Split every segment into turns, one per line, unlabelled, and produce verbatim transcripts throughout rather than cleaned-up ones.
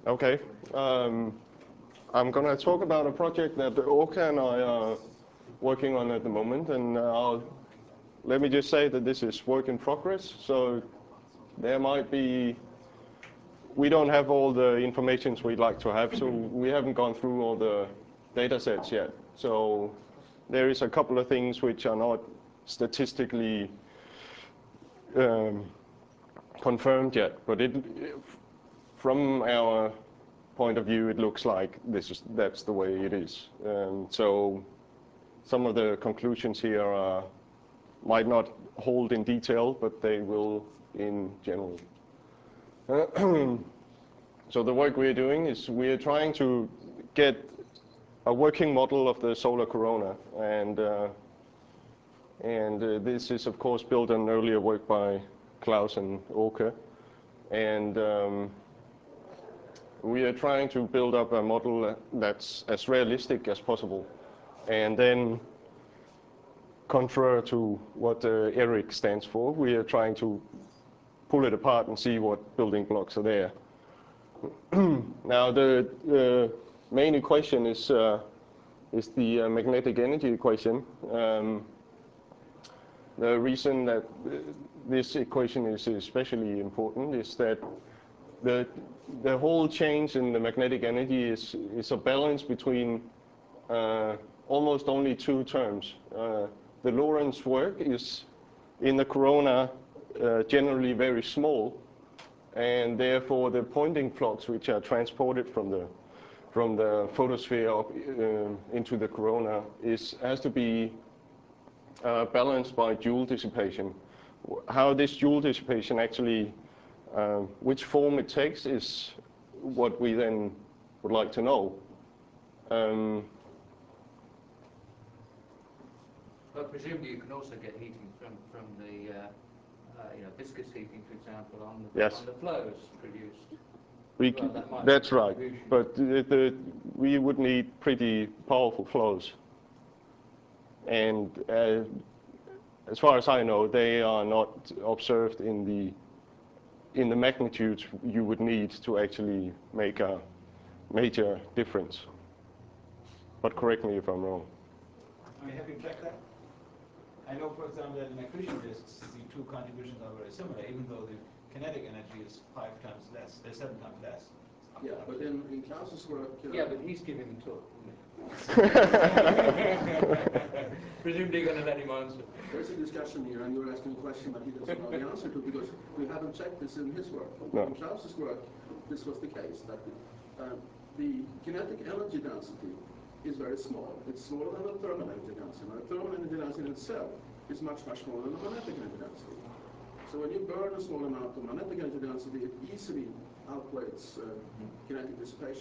Okay. Um, I'm going to talk about a project that Orca and I are working on at the moment, and uh, I'll, let me just say that this is work in progress. So there might be, we don't have all the information we'd like to have, so we haven't gone through all the data sets yet. So there is a couple of things which are not statistically um, confirmed yet, but it, from our point of view, it looks like this is that's the way it is. Um, so some of the conclusions here are, might not hold in detail, but they will in general. So the work we're doing is we're trying to get a working model of the solar corona, and uh, and uh, this is of course built on earlier work by Klaus and Åke, and um, we are trying to build up a model that's as realistic as possible, and then contrary to what uh, ERIC stands for, we are trying to pull it apart and see what building blocks are there. Now the uh, main equation is uh, is the uh, magnetic energy equation. Um, the reason that this equation is especially important is that the the whole change in the magnetic energy is is a balance between uh, almost only two terms. Uh, the Lorentz work is in the corona uh, generally very small, and therefore the Poynting flux which are transported from the from the photosphere up, uh, into the corona is has to be uh, balanced by Joule dissipation. How this Joule dissipation actually, uh, which form it takes, is what we then would like to know. Um,
but presumably you can also get heating from from the uh, uh, you know, viscous heating, for example, on the,
yes.
on the flows produced.
We,
well, that
that's right, but the, the, we would need pretty powerful flows. And uh, as far as I know, they are not observed in the, in the magnitudes you would need to actually make a major difference. But correct me if I'm wrong.
I mean, have you checked that? I know, for example, that in accretion disks, the two contributions are very similar, even though the kinetic energy is five times less, uh, seven times less.
Yeah, but in, in Klaus's work... Uh,
yeah, but he's giving the talk, presumably you're going to let him answer.
There's a discussion here, and you're asking a question that he doesn't know the answer to, because we haven't checked this in his work.
No.
In Klaus's work, this was the case, that the, uh, the kinetic energy density is very small. It's smaller than the thermal energy density. Now, the thermal energy density in itself is much, much smaller than the magnetic energy density. So when you burn a small amount of magnetic energy density, it easily outweighs uh, kinetic dissipation.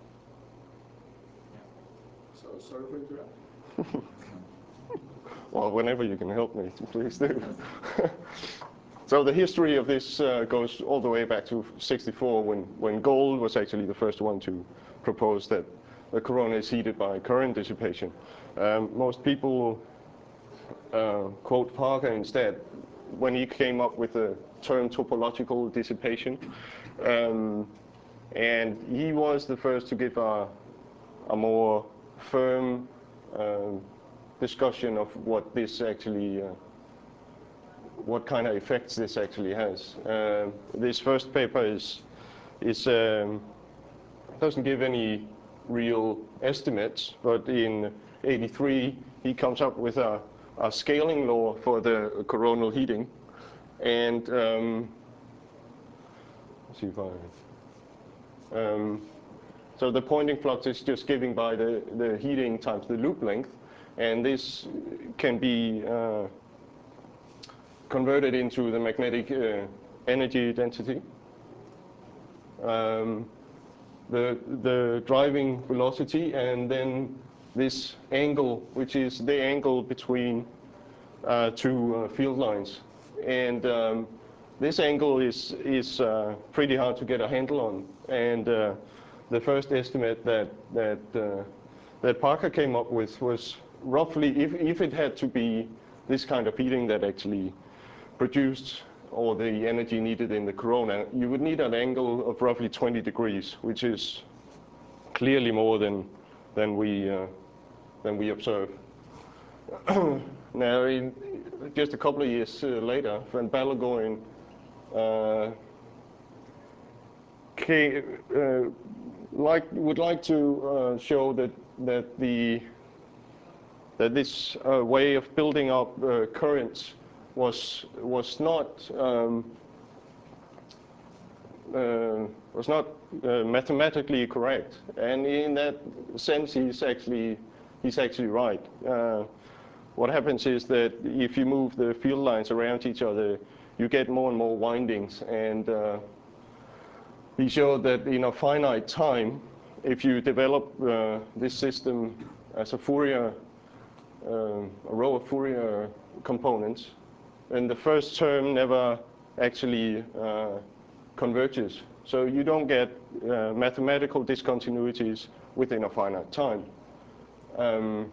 So sorry for interrupting.
Well, whenever you can help me, please do. So the history of this uh, goes all the way back to sixty-four, when, when Gould was actually the first one to propose that the corona is heated by current dissipation. Um, most people uh, quote Parker instead when he came up with the term topological dissipation. Um, and he was the first to give a, a more firm uh, discussion of what this actually, uh, what kind of effects this actually has. Uh, this first paper is, is um, doesn't give any real estimates, but in eighty-three he comes up with a, a scaling law for the coronal heating, and um, let's see if I, um, so the Poynting flux is just given by the, the heating times the loop length, and this can be uh, converted into the magnetic uh, energy density. Um, The, the driving velocity, and then this angle, which is the angle between uh, two uh, field lines. And um, this angle is, is uh, pretty hard to get a handle on. And uh, the first estimate that, that, uh, that Parker came up with was roughly, if, if it had to be this kind of heating that actually produced or the energy needed in the corona, you would need an angle of roughly twenty degrees, which is clearly more than than we uh, than we observe. Now, in just a couple of years uh, later, Van Ballengooien uh, came, uh, like would like to uh, show that that the that this uh, way of building up uh, currents was was not um, uh, was not uh, mathematically correct, and in that sense, he's actually he's actually right. Uh, what happens is that if you move the field lines around each other, you get more and more windings, and uh, he showed that in a finite time, if you develop uh, this system as a Fourier, uh, a row of Fourier components, then the first term never actually uh, converges. So you don't get uh, mathematical discontinuities within a finite time. Um,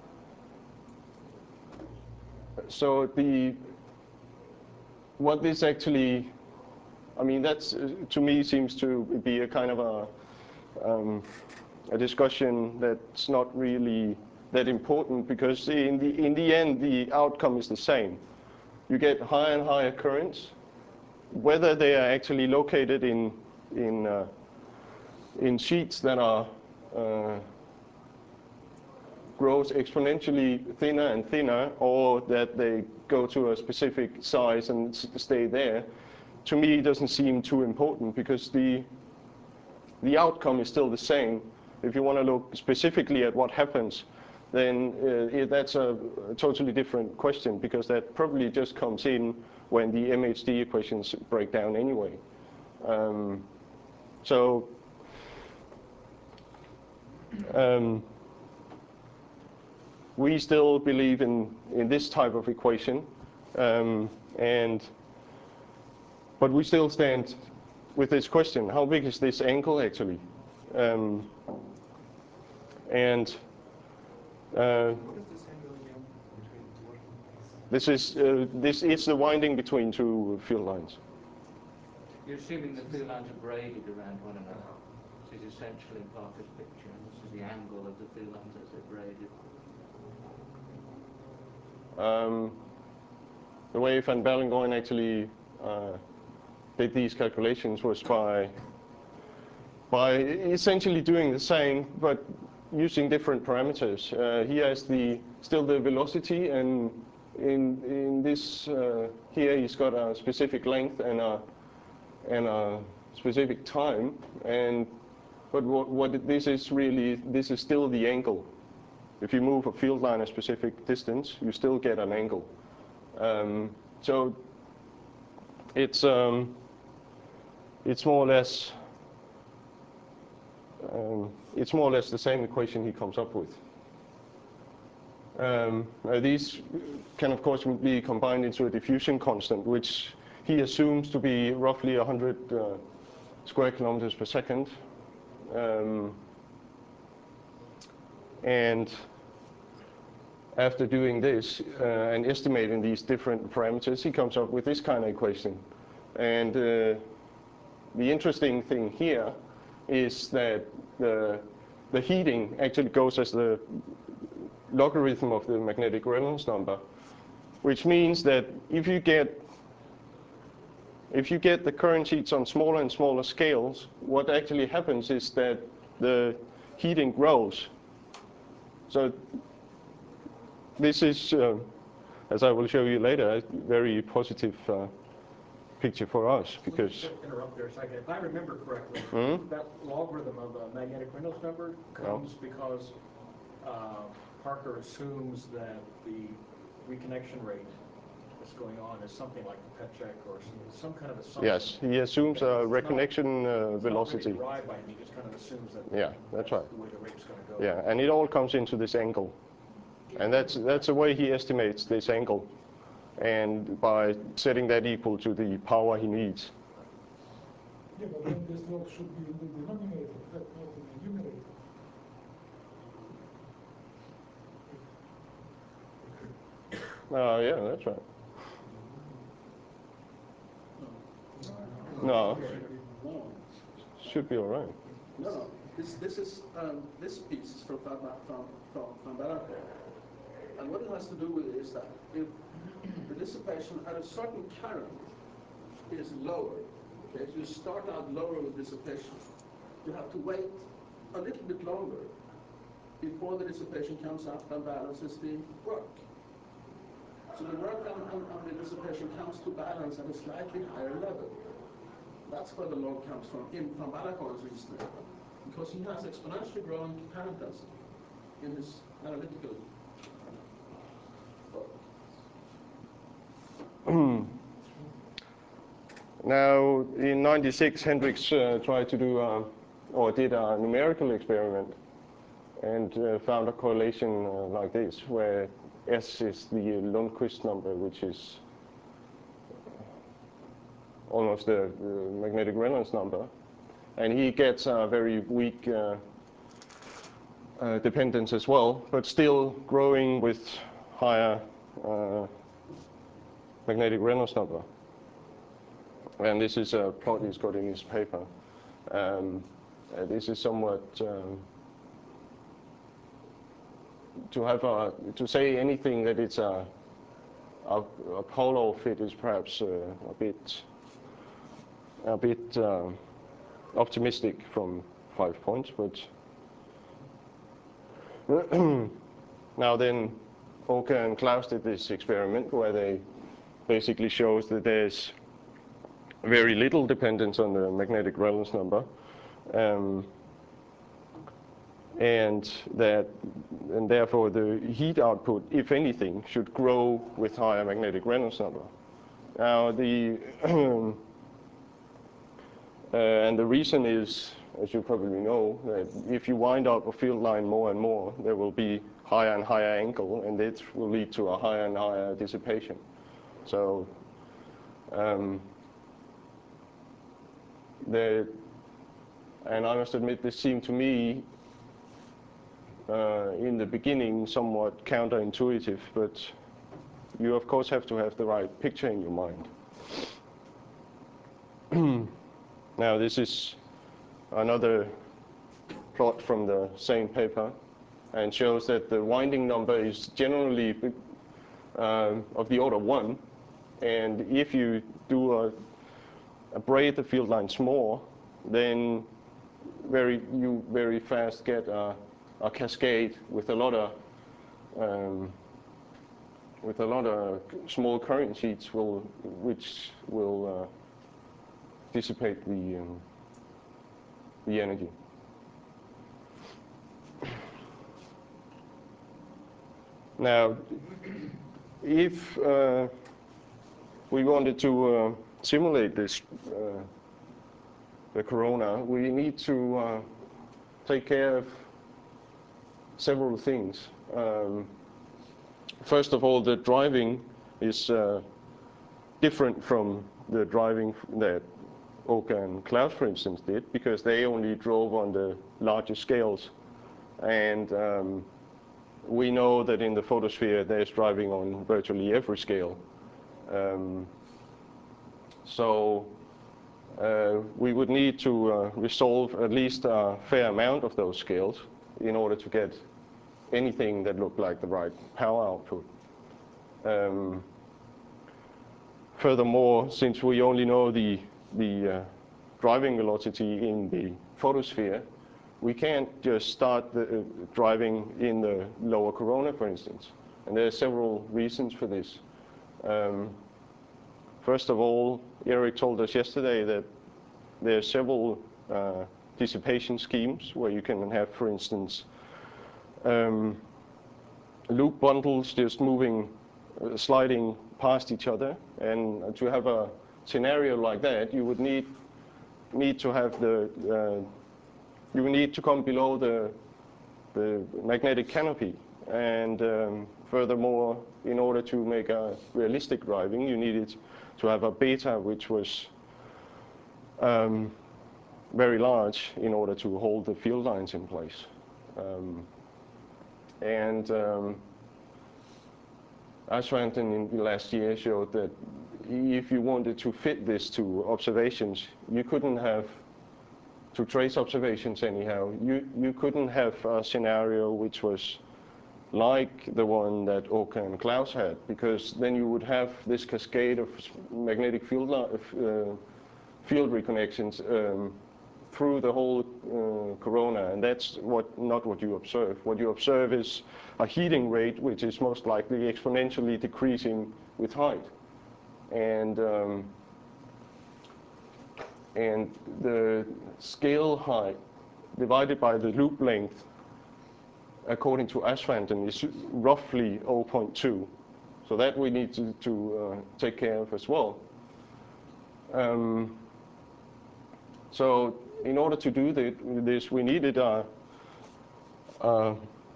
so the what this actually, I mean, that's uh, to me seems to be a kind of a um, a discussion that's not really that important, because in the in the end the outcome is the same. You get higher and higher currents, whether they are actually located in in uh, in sheets that are uh, grows exponentially thinner and thinner, or that they go to a specific size and stay there. To me, it doesn't seem too important, because the the outcome is still the same. If you want to look specifically at what happens, then uh, it, that's a, a totally different question, because that probably just comes in when the M H D equations break down anyway. Um, so um, we still believe in, in this type of equation, um, and but we still stand with this question: how big is this angle actually? Um, and uh, this is uh, this is the winding between two field lines.
You're assuming the field lines are braided around one another. This is essentially Parker's picture, and this is the angle of the field lines as they're braided.
Um, the way Van Ballengooien actually uh, did these calculations was by by essentially doing the same, but using different parameters. Uh, he has the still the velocity, and in in this uh, here he's got a specific length and a and a specific time. And but what what this is really, this is still the angle. If you move a field line a specific distance, you still get an angle. Um, so it's um, it's more or less um, it's more or less the same equation he comes up with. Um, now these can of course be combined into a diffusion constant, which he assumes to be roughly one hundred uh, square kilometers per second. Um, and after doing this uh, and estimating these different parameters, he comes up with this kind of equation. And uh, the interesting thing here is that the, the heating actually goes as the logarithm of the magnetic Reynolds number, which means that if you get if you get the current sheets on smaller and smaller scales, what actually happens is that the heating grows. So this is, uh, as I will show you later, a very positive uh, picture for us, because...
Just interrupt there a second. If I remember correctly,
Hmm?
that logarithm of the magnetic Reynolds number comes
Oh.
because uh, Parker assumes that the reconnection rate that's going on is something like the pet check or some, some kind of assumption.
Yes, he assumes a
It's
reconnection
not,
uh,
it's
velocity.
Not really derived by him, he just kind of assumes that
Yeah, that's right.
the way the rate's going to go.
Yeah, and it all comes into this angle. And that's, that's the way he estimates this angle, and by setting that equal to the power he needs.
Yeah, but then this log should be in the denominator, not in the numerator.
Uh, yeah, that's right. should be all right.
No, no. This, this is um, this piece is from from from from, from Balaton. And what it has to do with is that if the dissipation at a certain current is lower, okay, so you start out lower with dissipation, you have to wait a little bit longer before the dissipation comes up and balances the work. So the work on, on, on the dissipation comes to balance at a slightly higher level. That's where the log comes from, in from Balaton's reasoning, because he has exponentially growing current density in his analytical work.
Now, in ninety-six, Hendricks uh, tried to do, uh, or did a numerical experiment and uh, found a correlation uh, like this, where S is the Lundquist number, which is almost the, the magnetic resonance number. And he gets a very weak uh, uh, dependence as well, but still growing with higher uh, magnetic resonance number. And this is a plot he's got in his paper. Um, uh, this is somewhat um, to have a, to say anything that it's a a, a polar fit is perhaps uh, a bit a bit uh, optimistic from five points, but now then Oka and Klaus did this experiment where they basically shows that there's very little dependence on the magnetic resonance number, um, and that and therefore the heat output, if anything, should grow with higher magnetic resonance number. Now the uh, and the reason is, as you probably know, that if you wind up a field line more and more, there will be higher and higher angle, and it will lead to a higher and higher dissipation. So um, the and I must admit, this seemed to me uh, in the beginning somewhat counterintuitive, but you of course have to have the right picture in your mind. Now this is another plot from the same paper, and shows that the winding number is generally uh, of the order one, and if you do a, abrade the field lines more, then very you very fast get a, a cascade with a lot of um, with a lot of small current sheets will which will uh, dissipate the um, the energy. Now, if uh, we wanted to uh, simulate this, uh, the corona, we need to uh, take care of several things. Um, first of all, the driving is uh, different from the driving that Oka and Klaus, for instance, did, because they only drove on the larger scales. And um, we know that in the photosphere there's driving on virtually every scale. Um, so uh, we would need to uh, resolve at least a fair amount of those scales in order to get anything that looked like the right power output. Um, furthermore, since we only know the, the uh, driving velocity in the photosphere, we can't just start the, uh, driving in the lower corona, for instance. And there are several reasons for this. Um, first of all, Eric told us yesterday that there are several uh, dissipation schemes where you can have, for instance, um, loop bundles just moving, uh, sliding past each other. And to have a scenario like that, you would need need to have the uh, you would need to come below the the magnetic canopy. And um, furthermore, in order to make a realistic driving, you needed to have a beta which was um, very large in order to hold the field lines in place. Um, and um, Ashwanton in the last year showed that if you wanted to fit this to observations, you couldn't have to trace observations anyhow. You, you couldn't have a scenario which was like the one that Åke and Klaus had, because then you would have this cascade of magnetic field, uh, field reconnections um, through the whole uh, corona, and that's what not what you observe. What you observe is a heating rate which is most likely exponentially decreasing with height. And um, and the scale height divided by the loop length, according to Ashvanton, is roughly zero point two. So that we need to, to uh, take care of as well. Um, so in order to do this, we needed a, a,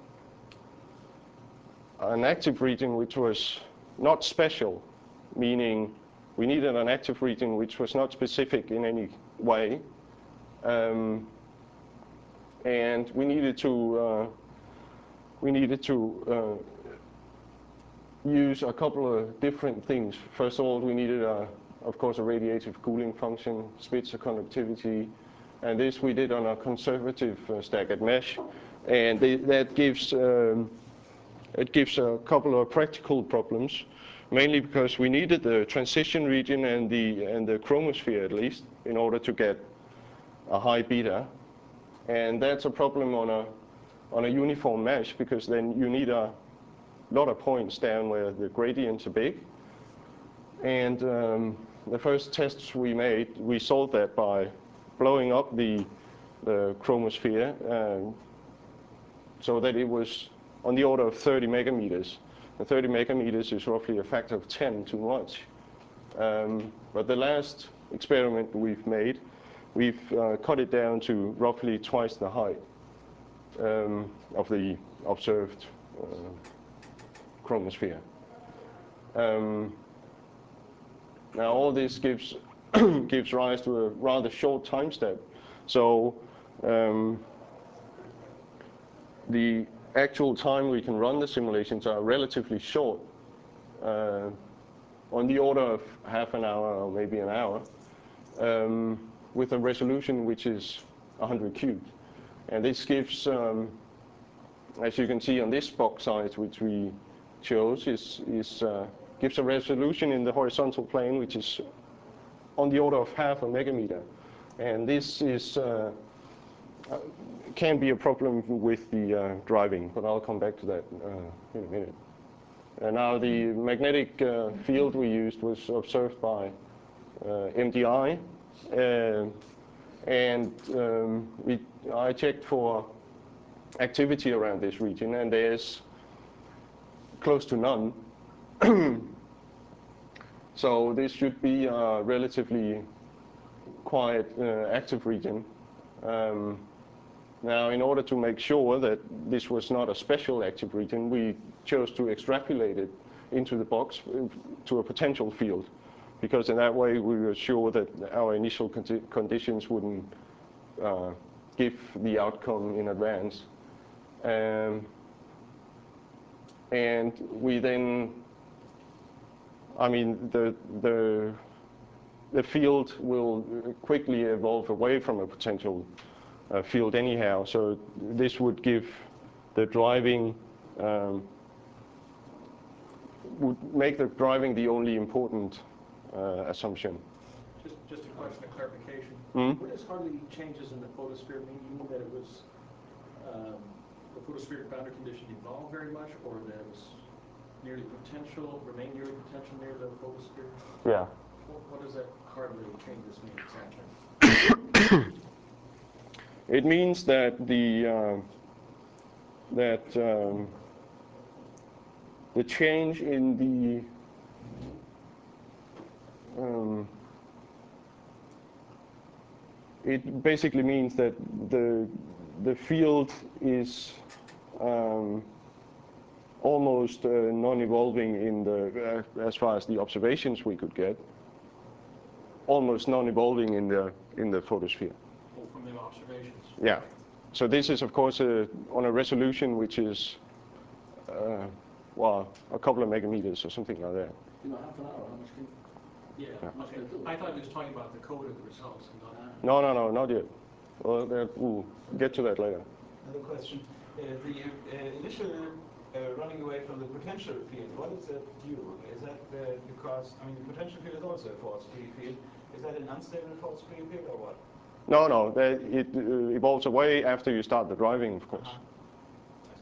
an active region which was not special, meaning we needed an active region which was not specific in any way. Um, and we needed to uh, we needed to uh, use a couple of different things. First of all, we needed, a, of course, a radiative cooling function, Spitzer conductivity, and this we did on a conservative uh, staggered mesh, and they, that gives um, it gives a couple of practical problems, mainly because we needed the transition region and the and the chromosphere at least in order to get a high beta, and that's a problem on a on a uniform mesh, because then you need a lot of points down where the gradients are big. And um, the first tests we made, we solved that by blowing up the, the chromosphere uh, so that it was on the order of thirty megameters. And thirty megameters is roughly a factor of ten too much. Um, but the last experiment we've made, we've uh, cut it down to roughly twice the height Um, of the observed uh, chromosphere. Um, now all this gives gives rise to a rather short time step. So um, the actual time we can run the simulations are relatively short, uh, on the order of half an hour or maybe an hour, um, with a resolution which is one hundred cubed. And this gives, um, as you can see on this box size which we chose, is, is uh, gives a resolution in the horizontal plane which is on the order of half a megameter. And this is uh, uh, can be a problem with the uh, driving, but I'll come back to that uh, in a minute. And now the magnetic uh, field we used was observed by uh, M D I. Uh, And um, we, I checked for activity around this region, and there's close to none. So this should be a relatively quiet, uh, active region. Um, now, in order to make sure that this was not a special active region, we chose to extrapolate it into the box to a potential field, because in that way we were sure that our initial condi conditions wouldn't uh, give the outcome in advance. Um, and we then, I mean, the, the, the field will quickly evolve away from a potential uh, field anyhow, so this would give the driving, um, would make the driving the only important Uh, assumption.
Just, just a question of clarification.
Mm?
What does hardly changes in the photosphere mean? You mean that it was, um, the photospheric boundary condition evolved very much, or that it was nearly potential, remained nearly potential near the photosphere?
Yeah.
What, what does that hardly changes mean exactly?
It means that the uh, that um, the change in the Um, it basically means that the the field is um, almost uh, non-evolving in the uh, as far as the observations we could get, almost non-evolving in the in the photosphere.
Well, from the observations.
Yeah. So this is of course a, on a resolution which is uh, well a couple of megameters or something like that.
You know, half an hour, how much can
Yeah,
Yeah.
okay. I thought he was talking about the code of the results and not.
No, no, no, not yet. Well, that, we'll get to that later.
Another question. Uh, the uh, initial uh, running away from the potential field, what is that due? Is that uh, because, I mean, the potential field is also a force-free field. Is that an unstable force-free field or what?
No, no, that, it uh, evolves away after you start the driving, of course.
Uh-huh. I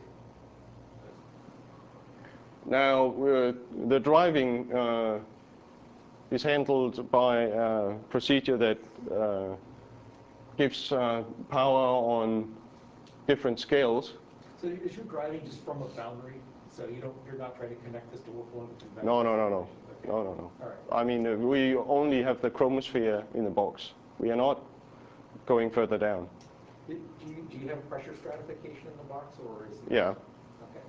see.
Now, uh, the driving uh, is handled by a procedure that uh, gives uh, power on different scales.
So is your driving just from a boundary? So you don't, you're not trying to connect this to workflow?
No, no, no, no, no, no, no.
All right.
I mean, uh, we only have the chromosphere in the box. We are not going further down.
Do you, do you have pressure stratification in the box, or is it?
Yeah.
Okay.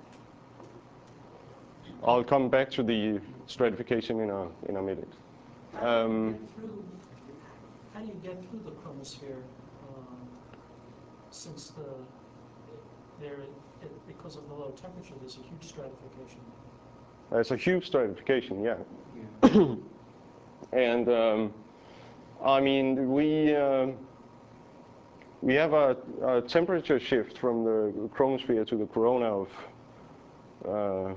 I'll come back to the stratification in a in a minute.
How do you
Um,
get through, how do you get through the chromosphere, um, since the, there, it, because of the low temperature, there's a huge stratification?
there's a huge stratification, yeah.
Yeah.
And um, I mean, we um, we have a, a temperature shift from the chromosphere to the corona of uh,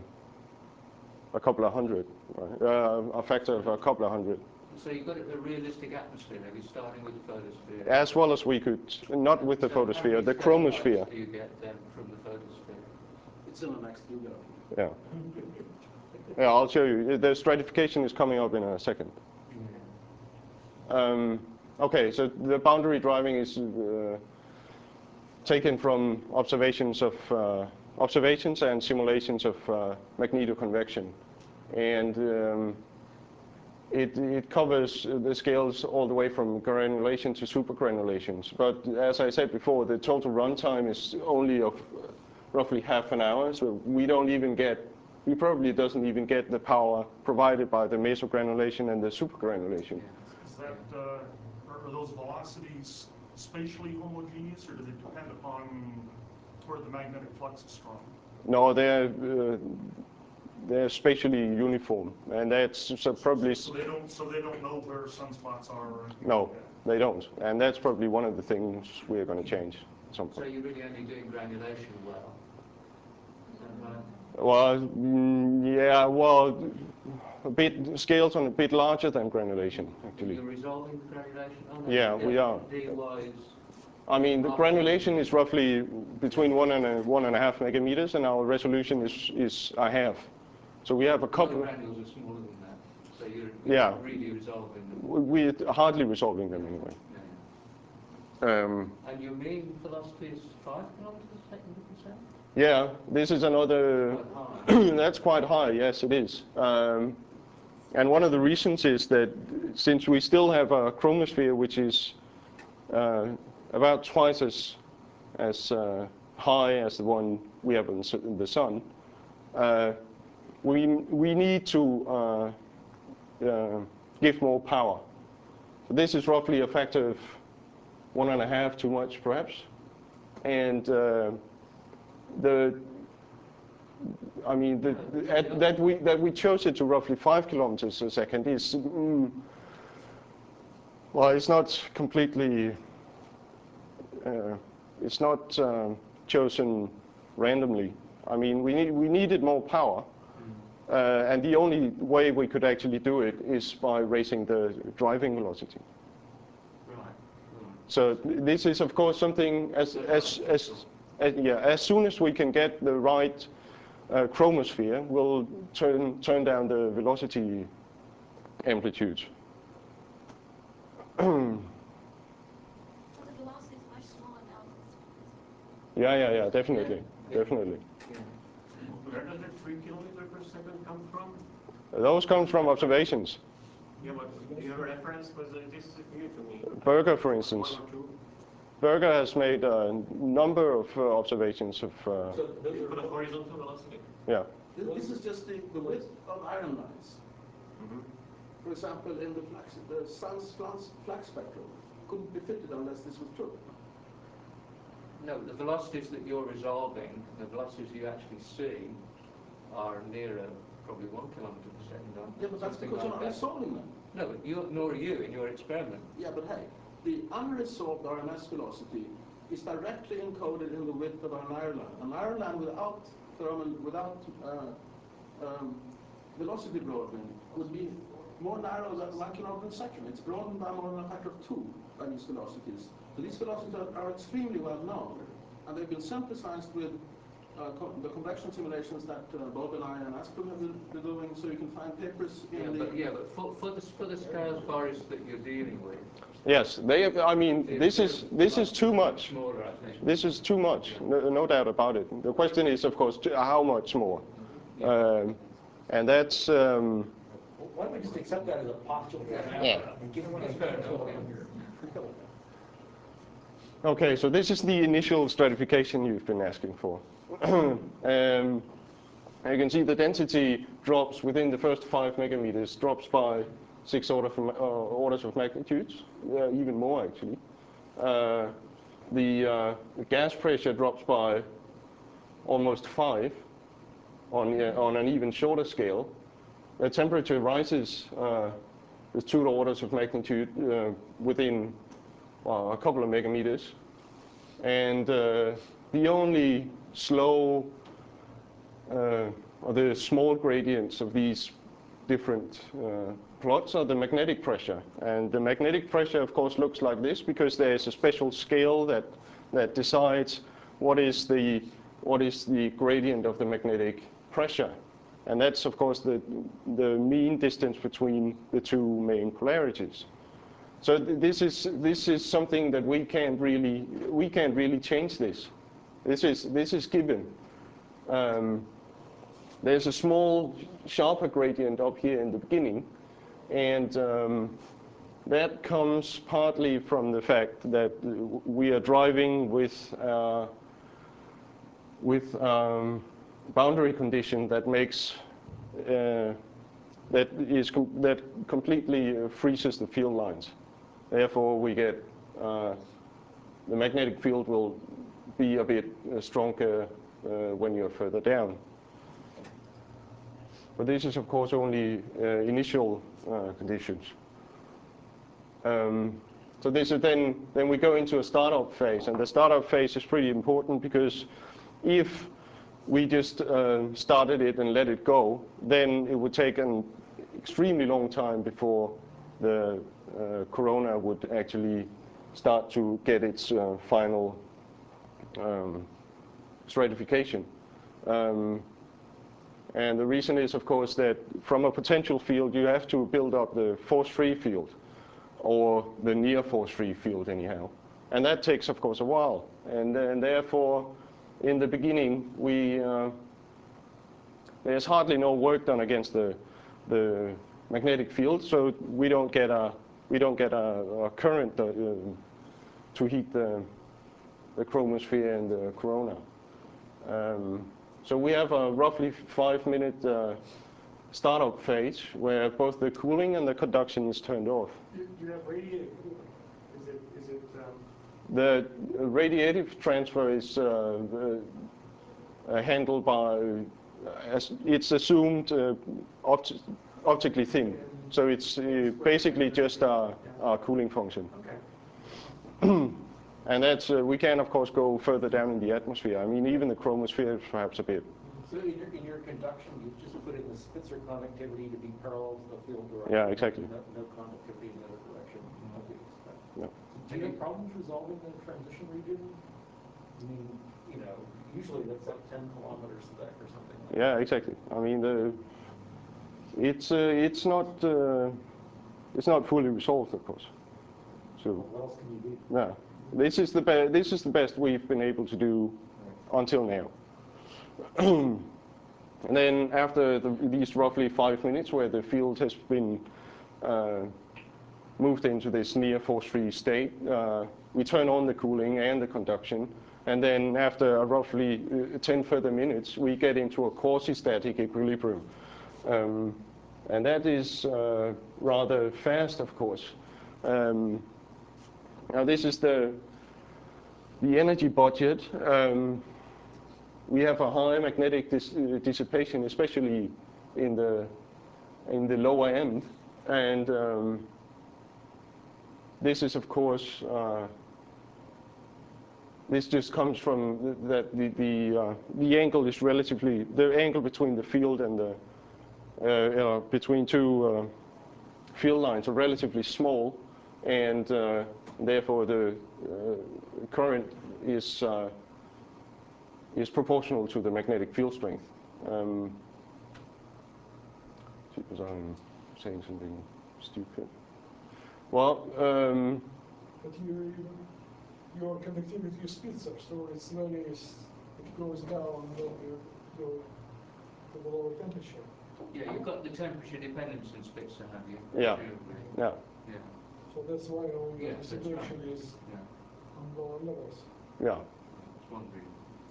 a couple of hundred, right? uh, a factor of a couple of hundred.
So you've got a, a realistic atmosphere, maybe starting with the photosphere.
As well as we could, not with the
So how
photosphere,
many
the
satellites
chromosphere.
do you get then from the photosphere?
It's in the next video.
Yeah. Yeah, I'll show you. The stratification is coming up in a second.
Yeah.
Um, okay, so the boundary driving is uh, taken from observations of uh, observations and simulations of uh, magnetoconvection, and um, it, it covers the scales all the way from granulation to supergranulations. But as I said before, the total runtime is only of roughly half an hour, so we don't even get, we probably doesn't even get the power provided by the mesogranulation and the supergranulation.
Yeah.
Is that, uh, are, are those velocities spatially homogeneous, or do they depend upon where the magnetic flux is strong?
No, they're uh, they're spatially uniform, and that's so probably
So they don't, so they don't know where sunspots are? Or anything
no,
like that?
they don't, and that's probably one of the things we're going to change at some
So
point.
you're really only doing granulation well. Is that right?
Well, mm, yeah, well, a bit scales on a bit larger than granulation, actually.
You're resolving the granulation? Oh, no.
Yeah, we are.
D Y is
I mean, the granulation is roughly between one and a, one and a half megameters, and our resolution is is a half. So we have a couple.
Your granules are smaller than that, so you're, you're
Yeah.
not really resolving them.
We're hardly resolving them anyway.
Yeah.
Um,
And your mean velocity is five kilometers per second?
yeah, this is another.
Quite high.
That's quite high. Yes, it is. Um, and one of the reasons is that since we still have a chromosphere which is uh, about twice as as uh, high as the one we have in, in the sun, uh, we we need to uh, uh, give more power. So this is roughly a factor of one and a half too much, perhaps, and uh, the I mean the, the, at, that we that we chose it to roughly five kilometers a second is mm, well, it's not completely. Uh, it's not uh, chosen randomly. I mean, we need we needed more power, uh, and the only way we could actually do it is by raising the driving velocity.
Right. Right.
So th this is, of course, something as as as, as yeah as soon as we can get the right uh, chromosphere, we'll turn turn down the velocity amplitude. Yeah, yeah, yeah, definitely,
Yeah.
definitely.
Yeah.
Where does the three kilometer per second come from?
Those come from observations.
Yeah, but do you have a reference? Because this is new to me.
Berger, for instance.
One or two?
Berger has made a number of uh, observations of, uh,
So those
For the
are,
horizontal velocity?
yeah.
This, this is just the, the width of iron lines.
Mm-hmm.
For example, in the flux, the sun's flux, flux spectrum couldn't be fitted unless this was true.
No, the velocities that you're resolving, the velocities you actually see, are nearer probably one kilometre per second. aren't they?
Yeah, but that's
Something
because
like
you're not
that.
resolving them.
No, but you, nor are you in your experiment.
Yeah, but hey, the unresolved R M S velocity is directly encoded in the width of our Nairland. An Nairland without thermal, without uh, um, velocity broadening would be more narrow than one kilometer per second. It's broadened by more than a factor of two by these velocities. So these velocities are, are extremely well known, and they've been synthesized with uh, co the convection simulations that uh, Bob and I and Asplund have been, been doing. So you can find papers in
yeah,
the
but yeah, but for, for the for the scale forest that you're dealing with.
Yes, they have, I mean, this is this is too much.
Smaller, I think.
This is too much, no, no doubt about it. The question is, of course, how much more, um, and that's. Um,
Why don't we just accept that as a postulate?
Yeah.
And give them a fair
Okay, so this is the initial stratification you've been asking for. um, you can see the density drops within the first five megameters, drops by six order from, uh, orders of magnitudes, uh, even more actually. Uh, the, uh, the gas pressure drops by almost five on, uh, on an even shorter scale. The temperature rises uh, with two orders of magnitude uh, within well, a couple of megameters. And uh, the only slow, uh, or the small gradients of these different uh, plots are the magnetic pressure. And the magnetic pressure, of course, looks like this because there's a special scale that, that decides what is the, what is the gradient of the magnetic pressure. And that's, of course, the, the mean distance between the two main polarities. So th this is this is something that we can't really we can't really change this. This is this is given. Um, there's a small sharper gradient up here in the beginning, and um, that comes partly from the fact that we are driving with uh, with um, boundary condition that makes uh, that is com that completely uh, freezes the field lines. Therefore, we get uh, the magnetic field will be a bit uh, stronger uh, when you're further down. But this is, of course, only uh, initial uh, conditions. Um, so this is then then we go into a startup phase, and the startup phase is pretty important because if we just uh, started it and let it go, then it would take an extremely long time before the uh, corona would actually start to get its uh, final um, stratification. Um, and the reason is, of course, that from a potential field, you have to build up the force-free field, or the near force-free field anyhow. And that takes, of course, a while. And, and therefore, in the beginning, we, uh, there's hardly no work done against the, the magnetic field, so we don't get a, we don't get a, a current uh, to heat the, the chromosphere and the corona. Um, so we have a roughly five-minute uh, startup phase where both the cooling and the conduction is turned off.
You, you have radiative cooling. Is it, is it um...
The radiative transfer is uh, uh, handled by, as it's assumed, uh, opt optically thin. So it's uh, basically just a, a cooling function.
Okay.
And that's, uh, we can, of course, go further down in the atmosphere. I mean, even the chromosphere is perhaps a bit.
So in your, in your conduction, you just put in the Spitzer conductivity to be parallel to the field direction.
Yeah, exactly.
No, no conductivity in the other direction. Okay.
No.
Do you have problems resolving the transition region? I mean, you know, usually that's like ten kilometers thick or something like
Yeah, exactly. I mean, the, it's uh, it's not uh, it's not fully resolved, of course. So
what else can you do?
no, this is the be this is the best we've been able to do until now. And then after the, these roughly five minutes, where the field has been uh, moved into this near force-free state, uh, we turn on the cooling and the conduction. And then after a roughly uh, ten further minutes, we get into a quasi-static equilibrium. Um, and that is uh, rather fast, of course. Um, now this is the, the energy budget. Um, we have a high magnetic dis uh, dissipation, especially in the, in the lower end. And um, this is of course, uh, this just comes from th that the the, uh, the angle is relatively, the angle between the field and the uh, uh, between two uh, field lines are relatively small, and uh, therefore the uh, current is uh, is proportional to the magnetic field strength. Um, because I'm saying something stupid. Well, um,
But you, your conductivity speeds up, so it's very, it goes down when you go to the lower temperature.
Yeah, you've got the temperature dependence in Spitzer, have you?
Yeah. Yeah.
Yeah. So that's why all the
Yes, that's
dissipation
right.
is
Yeah,
on lower levels.
Yeah.
that's one reason.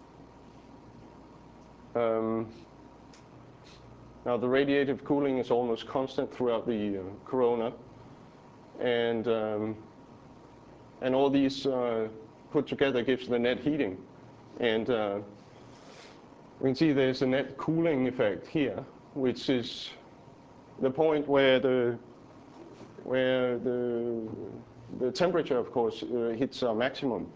Um, now the radiative cooling is almost constant throughout the uh, corona, and um, and all these uh, put together gives the net heating, and uh, we can see there's a net cooling effect here, which is the point where the where the the temperature, of course, uh, hits a maximum.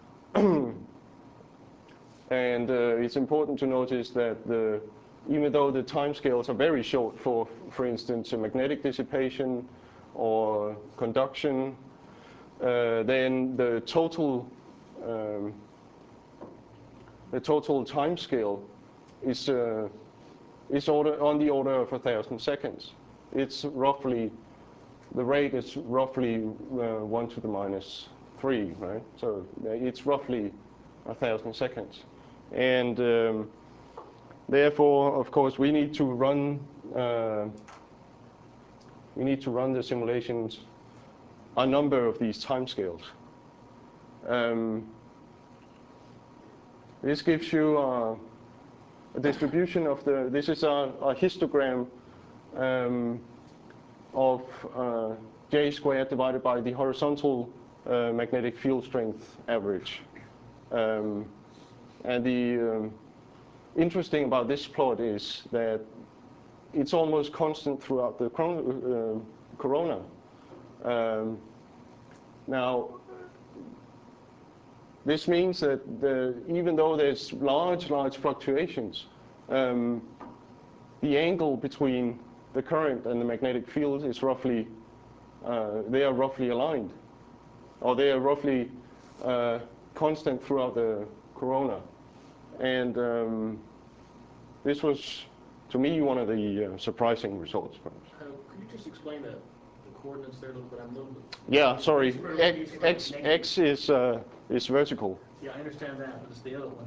And uh, it's important to notice that the, even though the timescales are very short for, for instance, magnetic dissipation or conduction, uh, then the total um, the total timescale is uh, is order, on the order of a thousand seconds. It's roughly, the rate is roughly uh, one to the minus three, right? So it's roughly a thousand seconds. And um, therefore, of course, we need to run uh, we need to run the simulations a number of these timescales. Um, this gives you uh, a distribution of the. This is a, a histogram um, of uh, J squared divided by the horizontal uh, magnetic field strength average. Um, and the um, interesting about this plot is that it's almost constant throughout the uh, corona. Um, now, this means that the, even though there's large, large fluctuations, um, the angle between the current and the magnetic field is roughly, uh, they are roughly aligned, or they are roughly uh, constant throughout the corona. And um, this was, to me, one of the uh, surprising results.
Uh, could you just explain the, the coordinates there a little bit? I'm a little bit.
Yeah, sorry.
X,
X, X, X is uh, is vertical.
Yeah, I understand that, but it's the other one.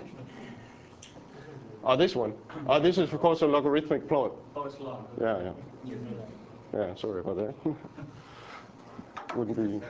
Ah, this one. Ah, this is of course a logarithmic plot.
Oh, it's long.
Yeah, yeah. Yeah, sorry about that. Wouldn't be.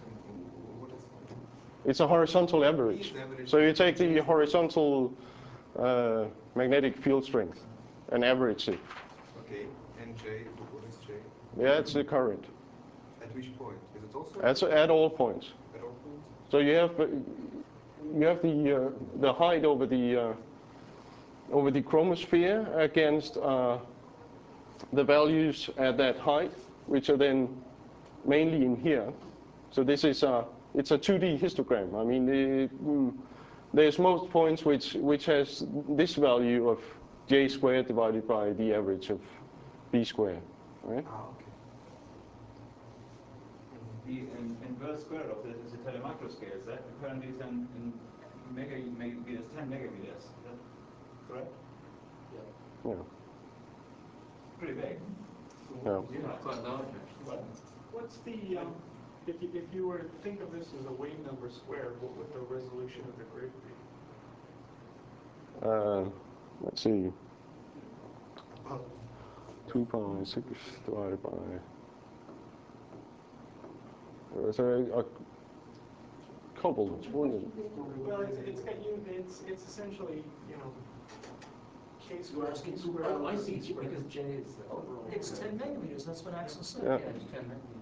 It's a horizontal average. So you take the horizontal uh, magnetic field strength and average it.
Okay, and J, what is J?
Yeah, it's the current.
At which point? Is it also?
At, at all points.
At all points?
So you have you have the uh, the height over the uh, over the chromosphere against uh, the values at that height, which are then mainly in here. So this is a it's a two D histogram. I mean, it, mm, there's most points which which has this value of J squared divided by the average of B squared, right?
Ah, okay.
The in, inverse square root of this is a telemacro scale. Is that apparently is in, in mega megameters, ten megameters? Is that correct?
Yeah.
Pretty big.
Yeah.
Yeah, quite large actually.
What, what's the, um, if you, if you were to think of this as a wave number squared, what would the resolution of the grid be?
Uh, let's see. two point six divided by. There's a, a couple.
Well, it's, it's got you, it's, it's essentially, you know, K squared, K squared.
Oh, I see,
K squared.
because J is the overall.
It's ten megameters, that's what Axel said.
Yeah.
Yeah, it's ten megameters.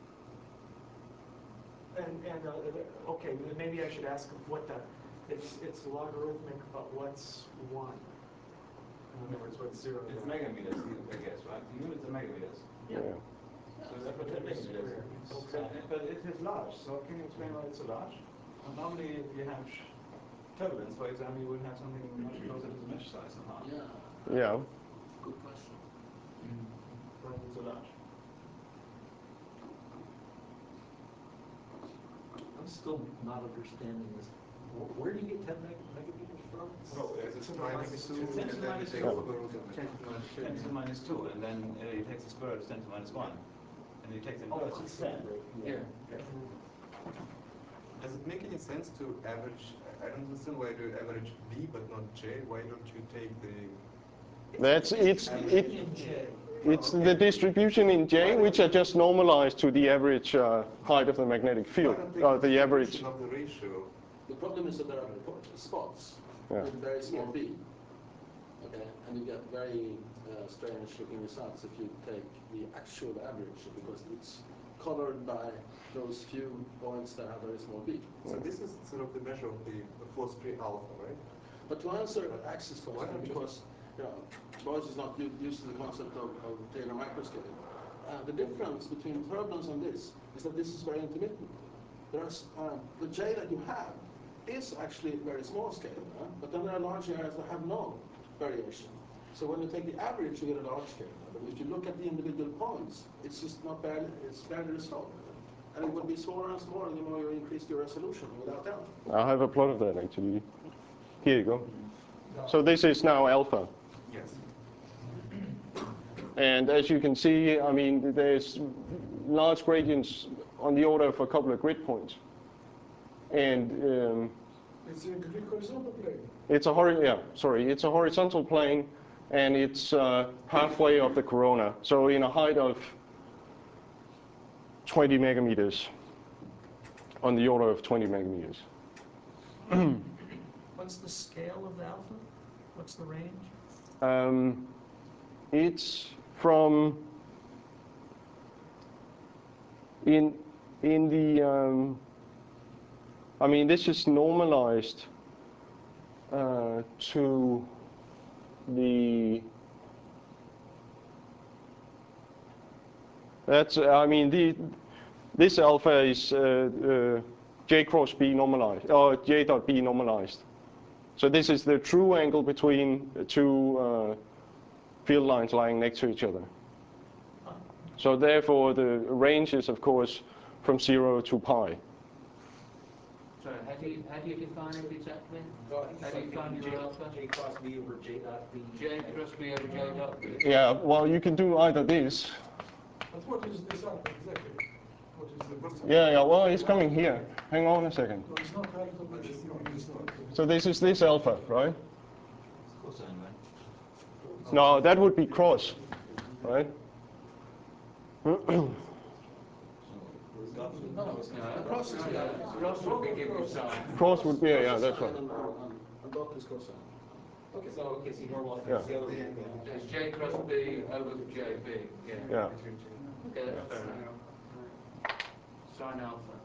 And, and, uh, okay, then maybe I should ask what the, it's, it's logarithmic, but what's one? In other words, what's zero?
It's megameters, I guess, right? The units are megameters.
Yeah.
So that's what ten megabits is. Okay. But it is large, so can you explain why it's so large? And normally, if you have turbulence, for example, you would have something much closer to the mesh size somehow.
Yeah,
Yeah.
good question.
Mm. Why is it so large?
I'm still not understanding this. Wh- Where do you get ten meg- megameters from?
No, there's a simple
Minus two,
ten
and
to the
then
minus
it
two.
takes square root of it.
ten to the minus two.
ten to the minus two, and then uh, it takes the square root of ten to the minus one. And it takes the
Oh,
inverse.
it's ten.
Yeah.
Does it make any sense to average? I don't understand why do you average B but not J. Why don't you take the
That's it's it.
In J.
It's the distribution in J, which are just normalized to the average uh, height of the magnetic field, uh, the average.
Of the ratio.
The problem is that there are spots
Yeah.
with very small b. Okay, and you get very uh, strange looking results if you take the actual average because it's colored by those few points that have very small b.
So this is sort of the measure of the force free alpha, right?
But to answer Axe's question, because you know, Boyce is not u- used to the concept of, of Taylor microscaling, uh, the difference between turbulence and this is that this is very intermittent. There's uh, the J that you have is actually very small scale, uh, but then there are large areas that have no variation. So when you take the average, you get a large scale. But if you look at the individual points, it's just not barely, it's barely resolved. And it will be smaller and smaller the more you increase your resolution, without doubt.
I have a plot of that actually. Here you go. So this is now alpha.
Yes.
And as you can see, I mean, there's large gradients on the order of a couple of grid points. And um,
It's a Greek horizontal plane.
it's a hori- yeah, sorry, it's a horizontal plane, and it's uh, halfway of the corona. So in a height of twenty megameters, on the order of twenty megameters.
What's the scale of the alpha? What's the range?
Um, it's from in in the um, I mean, this is normalized uh, to the that's I mean the this alpha is uh, uh, J cross B normalized or J dot B normalized. So this is the true angle between the two uh, field lines lying next to each other. So therefore, the range is, of course, from zero to pi.
So how do you, how do you define it exactly?
So I think
How
it's
do you
like
find
maybe
your
J,
alpha?
J cross B over J dot B.
J cross B over J dot B?
Yeah, well, you can do either this.
But what is this alpha exactly? What is the,
Yeah, yeah, well, it's coming here. Hang on a second.
no, it's not alpha, but it's not, it's not.
So this is this alpha, right?
Cosine, right?
No, that would be cross, right?
No, cross is cross would be given sine.
Cross would be, yeah, that's right.
And, and, and dot is cosine.
Okay, so, okay, so you normalize
Yeah.
the other way.
There's J cross B over J B, yeah.
Yeah.
Okay, that's fair enough. Sine alpha.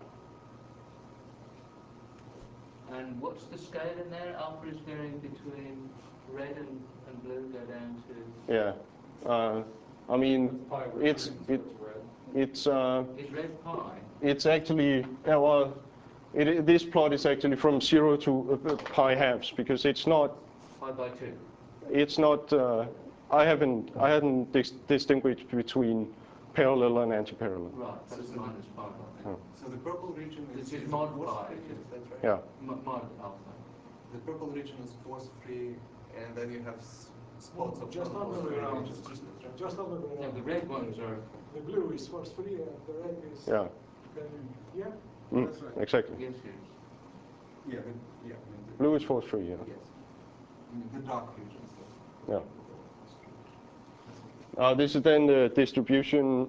And what's the scale in there? Alpha is varying between red and, and blue, go down to...
Yeah. Uh, I mean,
Pi over
it's
three, so
it,
it's red.
it's uh,
Is red pi?
it's actually yeah, well, it, it- this plot is actually from zero to uh, pi halves because it's not
Pi by two.
it's not. Uh, I haven't I hadn't dis distinguished between parallel and anti-parallel.
Right, that's minus pi by two.
So the purple region is,
This is
is
mod
force
pi,
free,
isn't it?
is that right?
Yeah.
M- mod alpha.
The purple region is force free, and then you have s- spots of
Just
non-force
other way
free
around.
regions. Right?
Just other way
Yeah,
around.
the red ones are...
The blue is force free and the red is
Yeah.
then yeah.
Mm,
That's right.
exactly.
Yes, yes.
Yeah, the, yeah. I mean, the,
Blue is force free. Yeah.
Yes. I mean, the dark regions.
Yeah. Uh, this is then the distribution.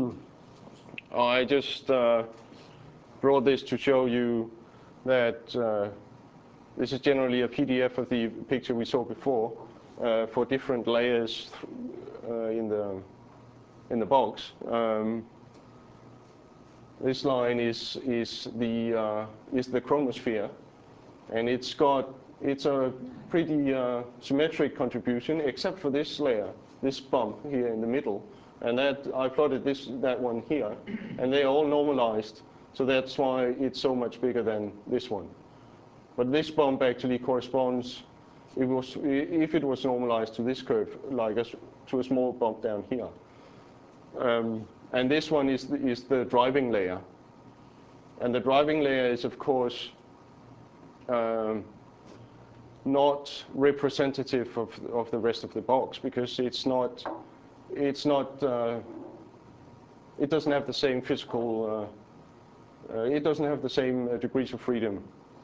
I just uh, brought this to show you that uh, this is generally a P D F of the picture we saw before uh, for different layers uh, in the in the box. Um, this line is is the uh, is the chromosphere, and it's got it's a pretty uh, symmetric contribution, except for this layer, this bump here in the middle, And that, I plotted this, that one here, and they're all normalized, so that's why it's so much bigger than this one. But this bump actually corresponds, it was, if it was normalized to this curve, like a, to a small bump down here. Um, and this one is the, is the driving layer. And the driving layer is, of course, um, not representative of, of the rest of the box, because it's not, it's not, uh, it doesn't have the same physical, uh, uh, it doesn't have the same uh, degrees of freedom.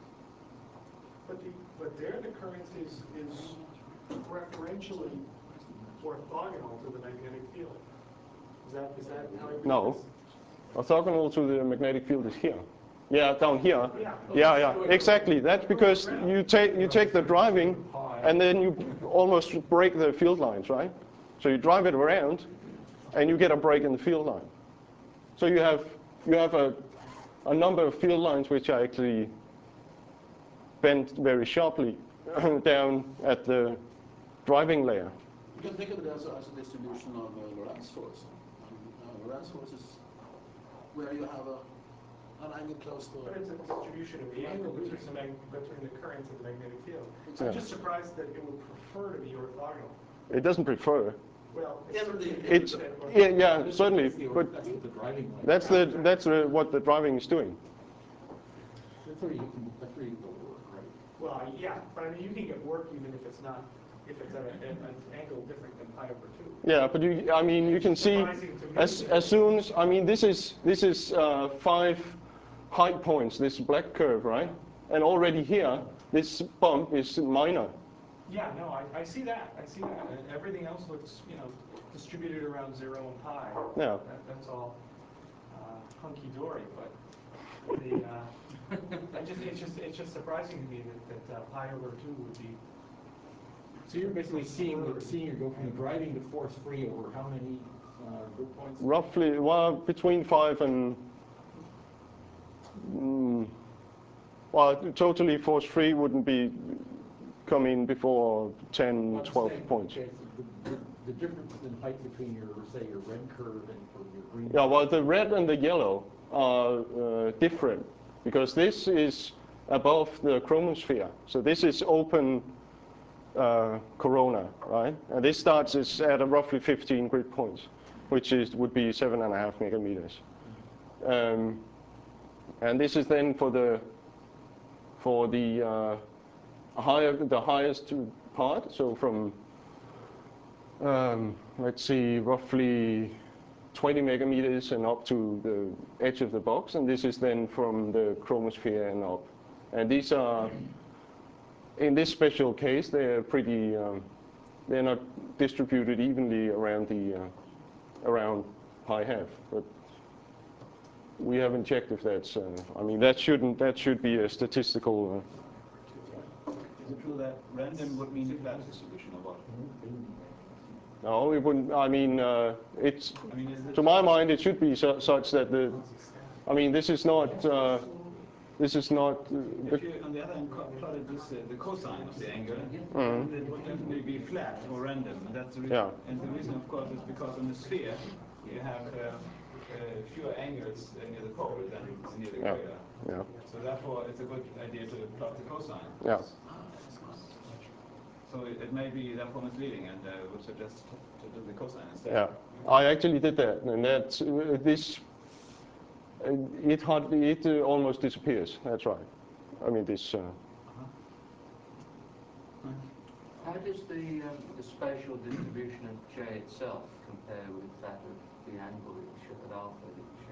But, the, but there the current is, is preferentially orthogonal to the magnetic field. Is that, is that how you read
No.
this?
Orthogonal to the magnetic field is here. Yeah, down here.
Yeah.
Yeah, yeah, exactly. That's because you take you take the driving, and then you almost break the field lines, right? So you drive it around, and you get a break in the field line. So you have you have a a number of field lines which are actually bent very sharply down at the driving layer.
You can think of it as a, as a distribution of uh, Lorentz force. And, uh, Lorentz force is where you have a an angle close to.
But it's a distribution of the angle between the, mag between the current and the magnetic field.
Yeah.
I'm just surprised that it would prefer to be orthogonal.
It doesn't prefer.
Well,
It's, it's yeah, yeah, certainly, but that's the that's the, what the driving is doing.
That's where you can, that's where you can work, right?
well, yeah, but I mean, you can get work even if it's not, if it's at a- at an angle different than pi over two.
Yeah, but you, I mean, you can see as as soon as, I mean, this is this is uh, five height points, this black curve, right? And already here, this bump is minor.
Yeah, no, I, I see that, I see that. And everything else looks, you know, distributed around zero and pi.
Yeah.
That, that's all uh, hunky-dory, but the, uh, I just, it's just, it's just surprising to me that, that uh, pi over two would be.
So you're basically seeing the, seeing it go from the driving to force free over how many uh, group points?
Roughly, well, between five and, mm, well, totally force free wouldn't be coming before ten,
Well, I'm
twelve
saying,
points.
okay, so the, the, the difference in height between your, say, your red curve and your green.
Yeah, well, the red and the yellow are uh, different because this is above the chromosphere. So this is open uh, corona, right? And this starts is at a roughly fifteen grid points, which is would be seven and a half megameters. Um, and this is then for the for the uh, higher the highest part. So from um, let's see, roughly twenty megameters and up to the edge of the box, and this is then from the chromosphere and up. And these are, in this special case, they're pretty, um, they're not distributed evenly around the, uh, around pi half, but we haven't checked if that's, uh, I mean, that shouldn't, that should be a statistical. Uh,
Is it true that random would mean a flat distribution or what?
no, it wouldn't, I mean, uh, it's,
I mean, is it
to my mind, it should be su such that the, I mean, this is not, uh, this is not. Uh,
If you, on the other hand, co- plotted this, uh, the cosine of the angle,
Mhm.
then it would definitely be flat or random. And that's the reason.
Yeah.
And the reason, of course, is because on the sphere you have uh, uh, fewer angles uh, near the pole than near the
Yeah.
equator.
Yeah.
So therefore, it's a good idea to plot the cosine.
Yeah.
So it, it may be therefore misleading, and I uh, would suggest to do the cosine instead.
Yeah, I actually did that, and that uh, this uh, it hardly it uh, almost disappears. That's right. I mean this. Uh,
How does the, um, the spatial distribution of J itself compare with that of the angle that you showed, at alpha that you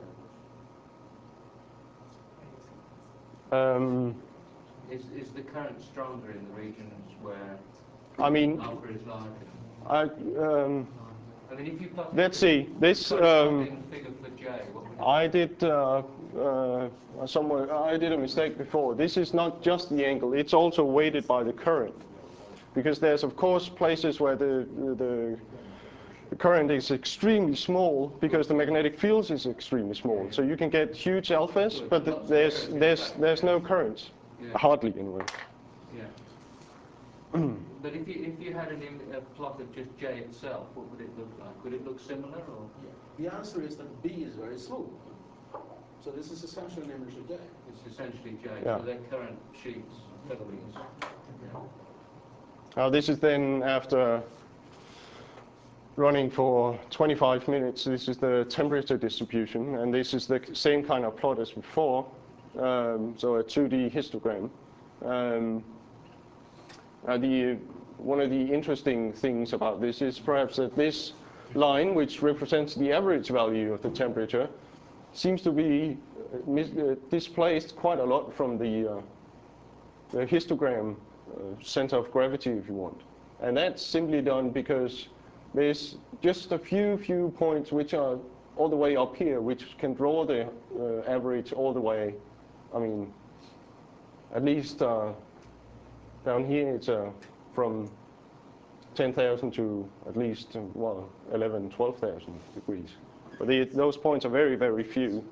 showed us?
um,
Is, is the current stronger in the regions where
I mean,
alpha is larger?
I. Um,
I mean, if you plot
let's
the
see. This. Um,
corresponding figure for J, what would it
I did uh, uh, somewhere. I did a mistake before. This is not just the angle; it's also weighted by the current, because there's of course places where the the, the current is extremely small because the magnetic field is extremely small. So you can get huge alphas, but the, there's there's there's no currents,
Yeah.
hardly anyway.
Yeah. But But if you, if you had an im a plot of just J itself, what would it look like? Would it look similar, or?
Yeah. The answer is that B is very smooth. So this is essentially an image of J.
It's essentially J,
Yeah.
so their current sheets, Federle's. Yeah.
Now this is then after running for twenty-five minutes. This is the temperature distribution, and this is the same kind of plot as before, um, so a two D histogram. Um, uh, the, one of the interesting things about this is perhaps that this line, which represents the average value of the temperature, seems to be uh, mis uh, displaced quite a lot from the, uh, the histogram uh, center of gravity, if you want. And that's simply done because there's just a few, few points which are all the way up here, which can draw the uh, average all the way. I mean, at least uh, down here it's uh, from ten thousand to at least, uh, well, eleven, twelve thousand degrees. But the, those points are very, very few.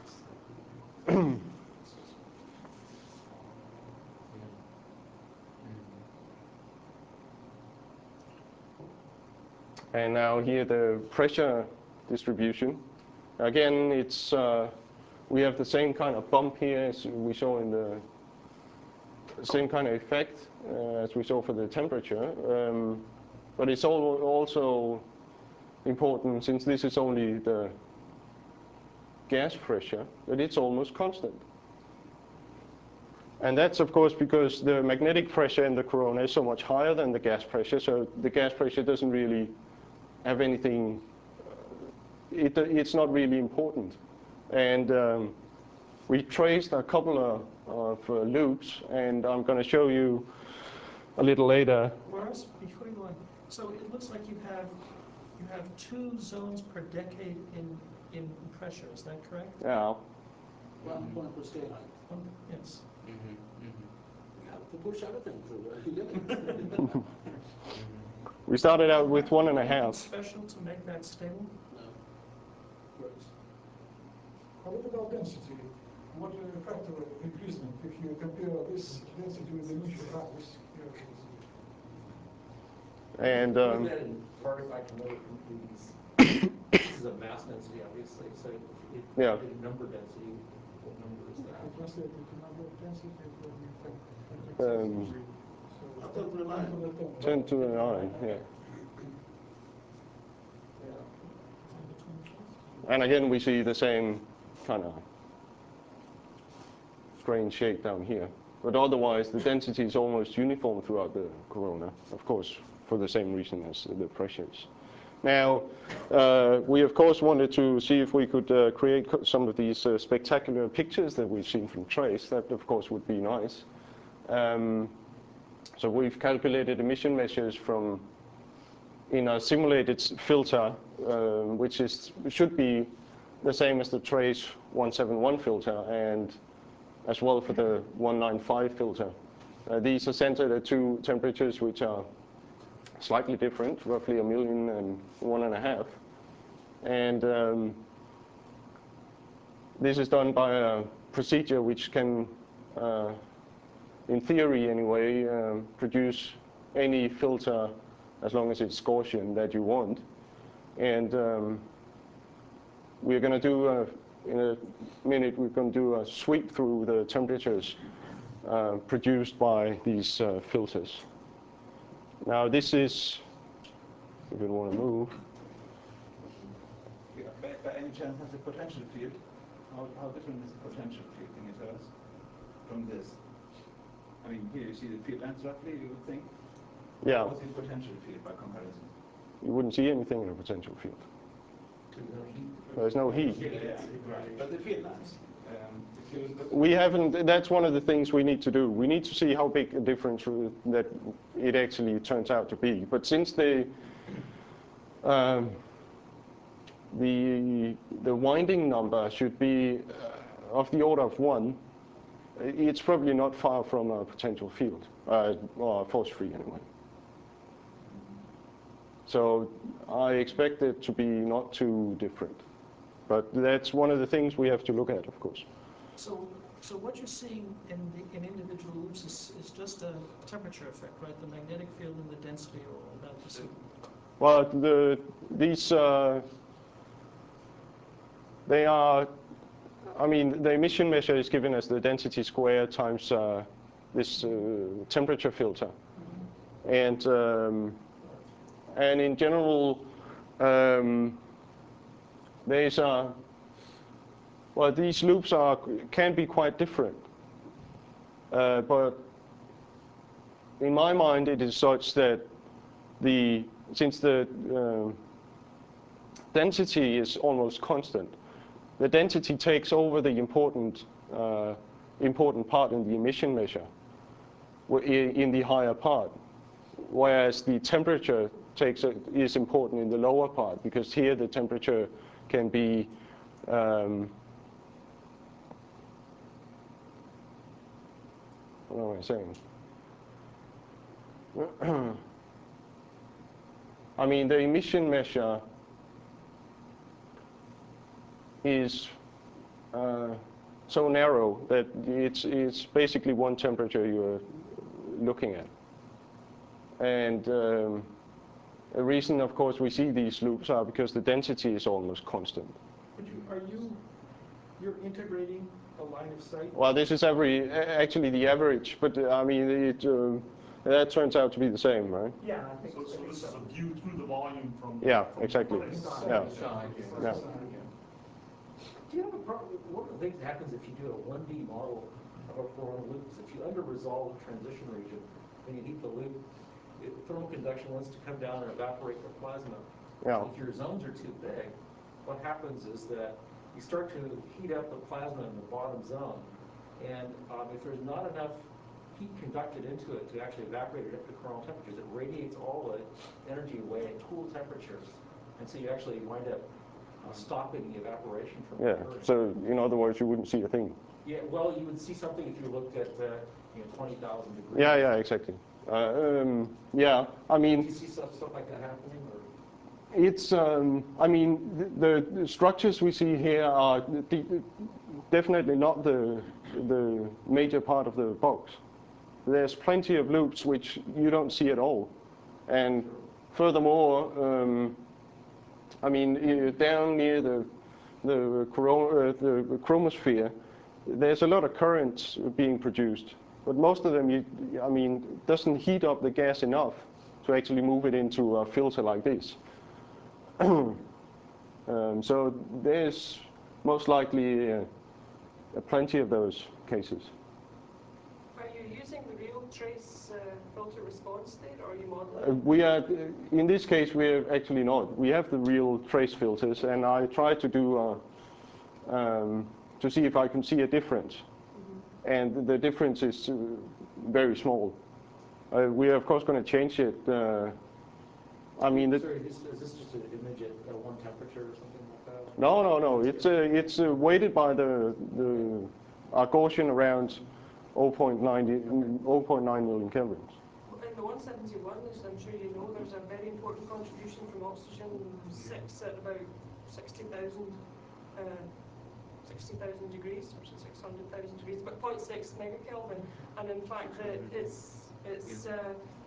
And now here the pressure distribution. Again, it's uh, we have the same kind of bump here as we saw in the same kind of effect uh, as we saw for the temperature. Um, but it's all also important, since this is only the gas pressure, that it's almost constant. And that's, of course, because the magnetic pressure in the corona is so much higher than the gas pressure, so the gas pressure doesn't really have anything, it, it's not really important. And um, we traced a couple of, of uh, loops, and I'm going to show you a little later.
Whereas, before you go on, so it looks like you have you have two zones per decade in in pressure. Is that correct?
Yeah.
One point per scale height.
Um, yes.
Mm-hmm. Mm-hmm.
You have to push everything to the limit.
We started out with one and a
Anything
half.
special to make that stable?
No.
A what about density? What uh, factor of increasement if you compare this density with the initial values?
And
Putting
um,
that in artifact mode completes. This is a mass density, obviously, so if it,
Yeah.
in number density, what number is that?
Translate it to number of density, it will be fact-
Um,
so
ten to the nine.
ten to the nine, yeah. And again, we see the same kind of strange shape down here. But otherwise, the density is almost uniform throughout the corona, of course, for the same reason as the pressures. Now, uh, we of course wanted to see if we could uh, create some of these uh, spectacular pictures that we've seen from TRACE. That, of course, would be nice. Um, so we've calculated emission measures from in a simulated filter, uh, which is should be the same as the TRACE one seventy-one filter, and as well for the one ninety-five filter. Uh, these are centered at two temperatures which are slightly different, roughly a million and one and a half. And um, this is done by a procedure which can, uh, in theory anyway, um, produce any filter as long as it's Gaussian that you want. And um, we're going to do, a, in a minute, we're going to do a sweep through the temperatures uh, produced by these uh, filters. Now this is, if you want to move.
Yeah, by, by any chance, has a potential field? How, how different is the potential field, can you tell us, from this? I mean, here you see the field lines roughly, you would think.
Yeah.
What's the potential field by comparison?
You wouldn't see anything in a potential field. There's no heat.
Yeah, yeah, right. But the field lines, um, if you look
We haven't, that's one of the things we need to do. We need to see how big a difference that it actually turns out to be. But since the, um, the, the winding number should be uh, of the order of one, it's probably not far from a potential field, uh, or force free anyway. So I expect it to be not too different. But that's one of the things we have to look at, of course.
So So what you're seeing in the in individual loops is, is just a temperature effect, right? The magnetic field and the density are all about the same.
Well, the, these, uh, they are, I mean, the emission measure is given as the density square times uh, this uh, temperature filter. And, um, and in general, um, there's a, well, these loops are, can be quite different. Uh, but in my mind, it is such that the, since the uh, density is almost constant, the density takes over the important, uh, important part in the emission measure, in the higher part, whereas the temperature takes a, is important in the lower part, because here the temperature can be um, what am I saying? I mean, the emission measure is uh, so narrow that it's, it's basically one temperature you're looking at. And um, the reason, of course, we see these loops are because the density is almost constant.
But you, are you, you're integrating a line of sight?
Well, this is every, actually the average, but uh, I mean, it, uh, that turns out to be the same, right?
Yeah, I think
So,
so.
so this is a view through the volume from.
Yeah,
from
exactly.
place.
Yeah. Yeah.
Do you have a problem? One of the things that happens if you do a one D model of a coronal loop is if you under-resolve the transition region, when you heat the loop, it, thermal conduction wants to come down and evaporate the plasma.
Yeah.
If your zones are too big, what happens is that you start to heat up the plasma in the bottom zone, and um, if there's not enough heat conducted into it to actually evaporate it up to coronal temperatures, it radiates all the energy away at cool temperatures, and so you actually wind up uh, stopping the evaporation from
Yeah.
occurring.
So, in other words, you wouldn't see a thing.
Yeah, well, you would see something if you looked at uh, you know, twenty thousand degrees.
Yeah, yeah, exactly. Uh, um, yeah, I mean,
Do you see stuff, stuff like that happening? Or?
it's, um, I mean, the, the structures we see here are de definitely not the, the major part of the box. There's plenty of loops which you don't see at all. And furthermore, um, I mean, down near the, the, corona, uh, the chromosphere, there's a lot of currents being produced. But most of them, you, I mean, doesn't heat up the gas enough to actually move it into a filter like this. um, so there's most likely uh, plenty of those cases.
Are you using the real trace uh, filter response state, or are you modeling?
Uh, we are, in this case, we're actually not. We have the real trace filters, and I try to do uh, um, to see if I can see a difference. Mm-hmm. And the difference is uh, very small. Uh, we are, of course, going to change it. Uh, I mean,
Sorry, is, is this just an image at uh, one temperature or something like that?
No, no, no. It's uh, it's uh, weighted by the the uh, Gaussian around zero point nine million kelvins.
In the one seventy-one, as I'm sure you know, there's a very important contribution from oxygen six at about sixty thousand uh, sixty thousand degrees, or six hundred thousand degrees, but zero point six megakelvin. And in fact, the, it's it's uh,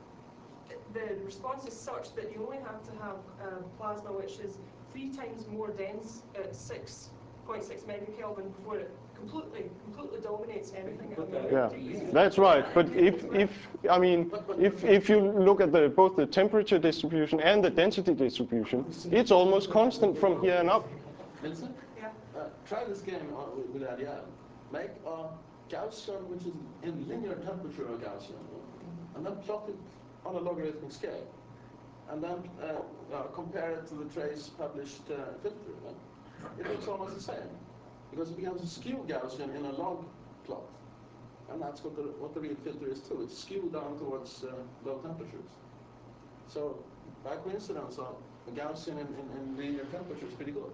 the response is such that you only have to have uh, plasma which is three times more dense at six point six megakelvin before it completely completely dominates anything at a million
Yeah,
degrees.
that's right. But if if I mean if if you look at the both the temperature distribution and the density distribution, it's almost constant from here and up.
Vincent?
Yeah.
Uh, try this game uh, with, with Ariel. Make a Gaussian which is in linear temperature of Gaussian, and then plot it on a logarithmic scale. And then uh, uh, compare it to the trace published uh, filter. Uh, it looks almost the same, because it becomes a skew Gaussian in a log plot. And that's what the, what the real filter is too. It's skewed down towards uh, low temperatures. So, by coincidence, uh, a Gaussian in, in, in linear temperature is pretty good.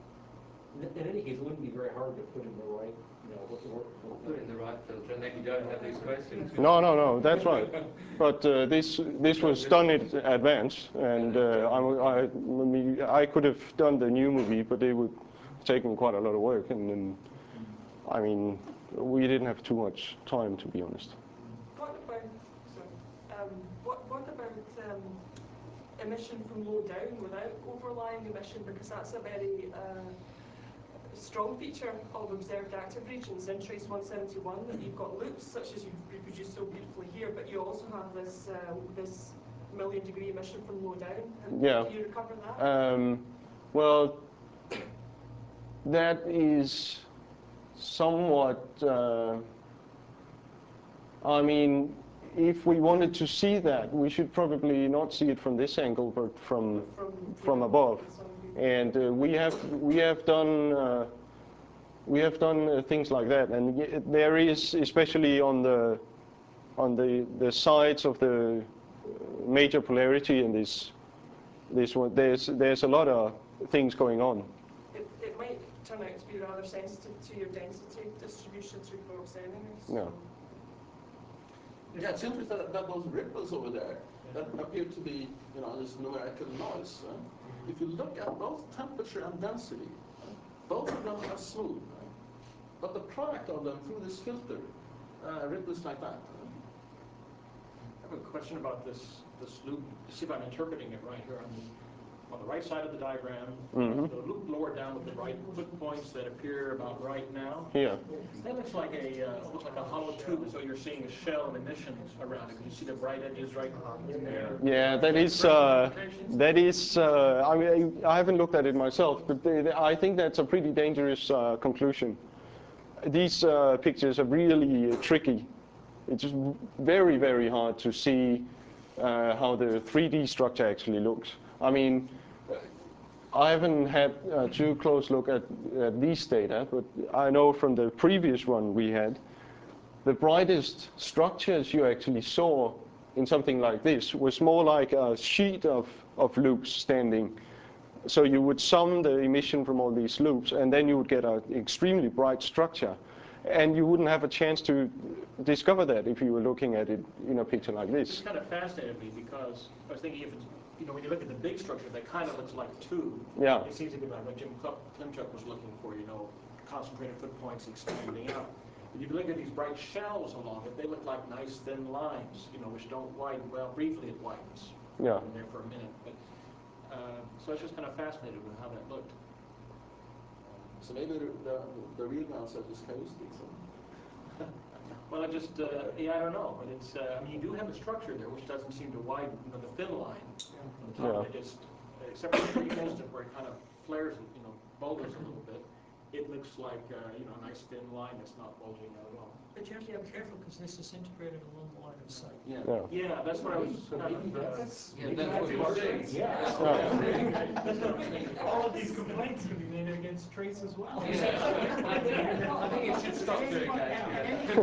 In any case, it wouldn't be very hard to put in the right, you know, what the work.
Put in the right filter, and then you don't have these questions.
No, no, no, that's right. But uh, this this was done in advance, and uh, I, I, mean, I could have done the new movie, but it would have taken quite a lot of work. And, and I mean, we didn't have too much time, to be honest.
What about, sorry, um, what, what about um, emission from low down without overlying emission? Because that's a very uh, strong feature of observed active regions in Trace one seventy-one, that you've got loops such as you've reproduced so beautifully here, but you also have this uh, this million degree emission from low down. And
Yeah.
Can you recover that?
Um, well, that is somewhat, uh, I mean, if we wanted to see that, we should probably not see it from this angle, but from
from,
from above. And uh, we have we have done uh, we have done uh, things like that, and y there is, especially on the on the the sides of the major polarity in this this one, there's there's a lot of things going on.
It, it might turn out to be rather sensitive to your density distribution through Brooks anyways.
Yeah.
Yeah, it's interesting that, that those ripples over there that appear to be, you know, this numerical noise. Uh, if you look at both temperature and density, uh, both of them are smooth. Right? But the product of them through this filter uh, ripples like that. Uh.
I have a question about this this loop, to see if I'm interpreting it right here. On the, on the right side of the diagram,
Mm-hmm.
the loop lower down with the right foot points that appear about right now.
Here.
That looks like a uh, almost like a hollow tube, as though you're seeing a shell and emissions around it. Can you see the bright edges right in there?
Yeah, that is uh, that is. Uh, I mean, I haven't looked at it myself, but they, they, I think that's a pretty dangerous uh, conclusion. These uh, pictures are really uh, tricky. It's just very, very hard to see uh, how the three D structure actually looks. I mean, I haven't had a too close look at, at these data, but I know from the previous one we had, the brightest structures you actually saw in something like this was more like a sheet of, of loops standing. So you would sum the emission from all these loops, and then you would get an extremely bright structure. And you wouldn't have a chance to discover that if you were looking at it in a picture like
This
this.
kind of fascinated me because I was thinking if it's, you know, when you look at the big structure, that kind of looks like a tube.
Yeah.
It seems to be like what Jim Klimchuk was looking for, you know, concentrated foot points expanding out. But if you look at these bright shells along it, they look like nice thin lines, you know, which don't widen. Well, briefly it widens.
Yeah.
In there for a minute. But, uh, so I was just kind of fascinated with how that looked.
So maybe the, the, the real answer is chaotic.
Well, I just, uh, yeah, I don't know, but it's, uh, I mean, you do have a structure there which doesn't seem to widen, you know, the thin line on the top,
Yeah.
it just, except for the instant where it kind of flares, you know, bulges a little bit, it looks like, uh, you know, a nice thin line that's not bulging out at all.
But you have to be careful because this is integrated along the line of sight.
Yeah,
Yeah.
yeah, that's what I was kind of, uh,
That's, yeah, that's what he was saying.
yeah.
That's what I'm saying. All of these complaints can be made against Trace as well.
I think it should stop doing that.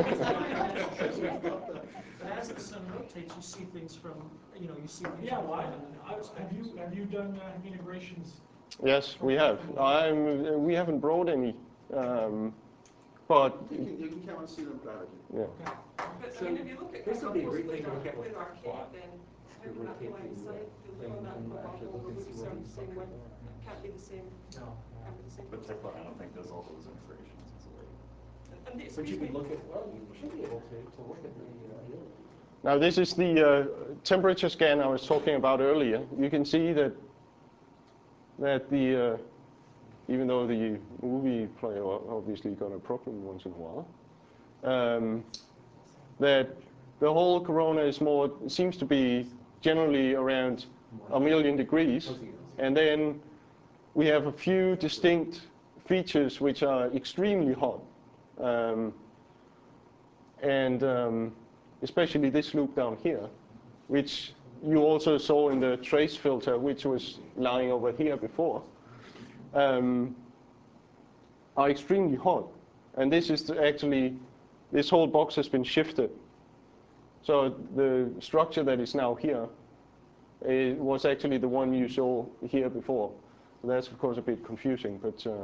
But as the sun rotates, you see things from, you know, you see things.
Yeah,
from
well,
the
I, I, have you have you done uh, integrations?
Yes, we have. I'm, we haven't brought any, um, but
You can, you can come and see them privately.
yeah.
But
So
I mean, if you look at
this would be a great thing
with
to look at
with
with
archaic,
plot.
then
To
how would that
rotate
line of
the,
sight?
uh,
The
thing
look on that
and
bubble,
actually look
the
and see
loops
what
aren't
the
the same
structure
width.
is.
Can't be the same.
No.
Can't be the same.
But Teflon, I don't think does all those integrations easily.
And, and the,
But you
excuse me,
could look at, well, you should be able to, to look at the, uh,
Now this is the uh, temperature scan I was talking about earlier. You can see that that the uh, even though the movie player obviously got a problem once in a while, um, that the whole corona is more seems to be generally around a million degrees, and then we have a few distinct features which are extremely hot, um, and um, especially this loop down here, which you also saw in the trace filter, which was lying over here before, um, are extremely hot. And this is actually, this whole box has been shifted. So the structure that is now here it was actually the one you saw here before. So that's of course a bit confusing, but uh,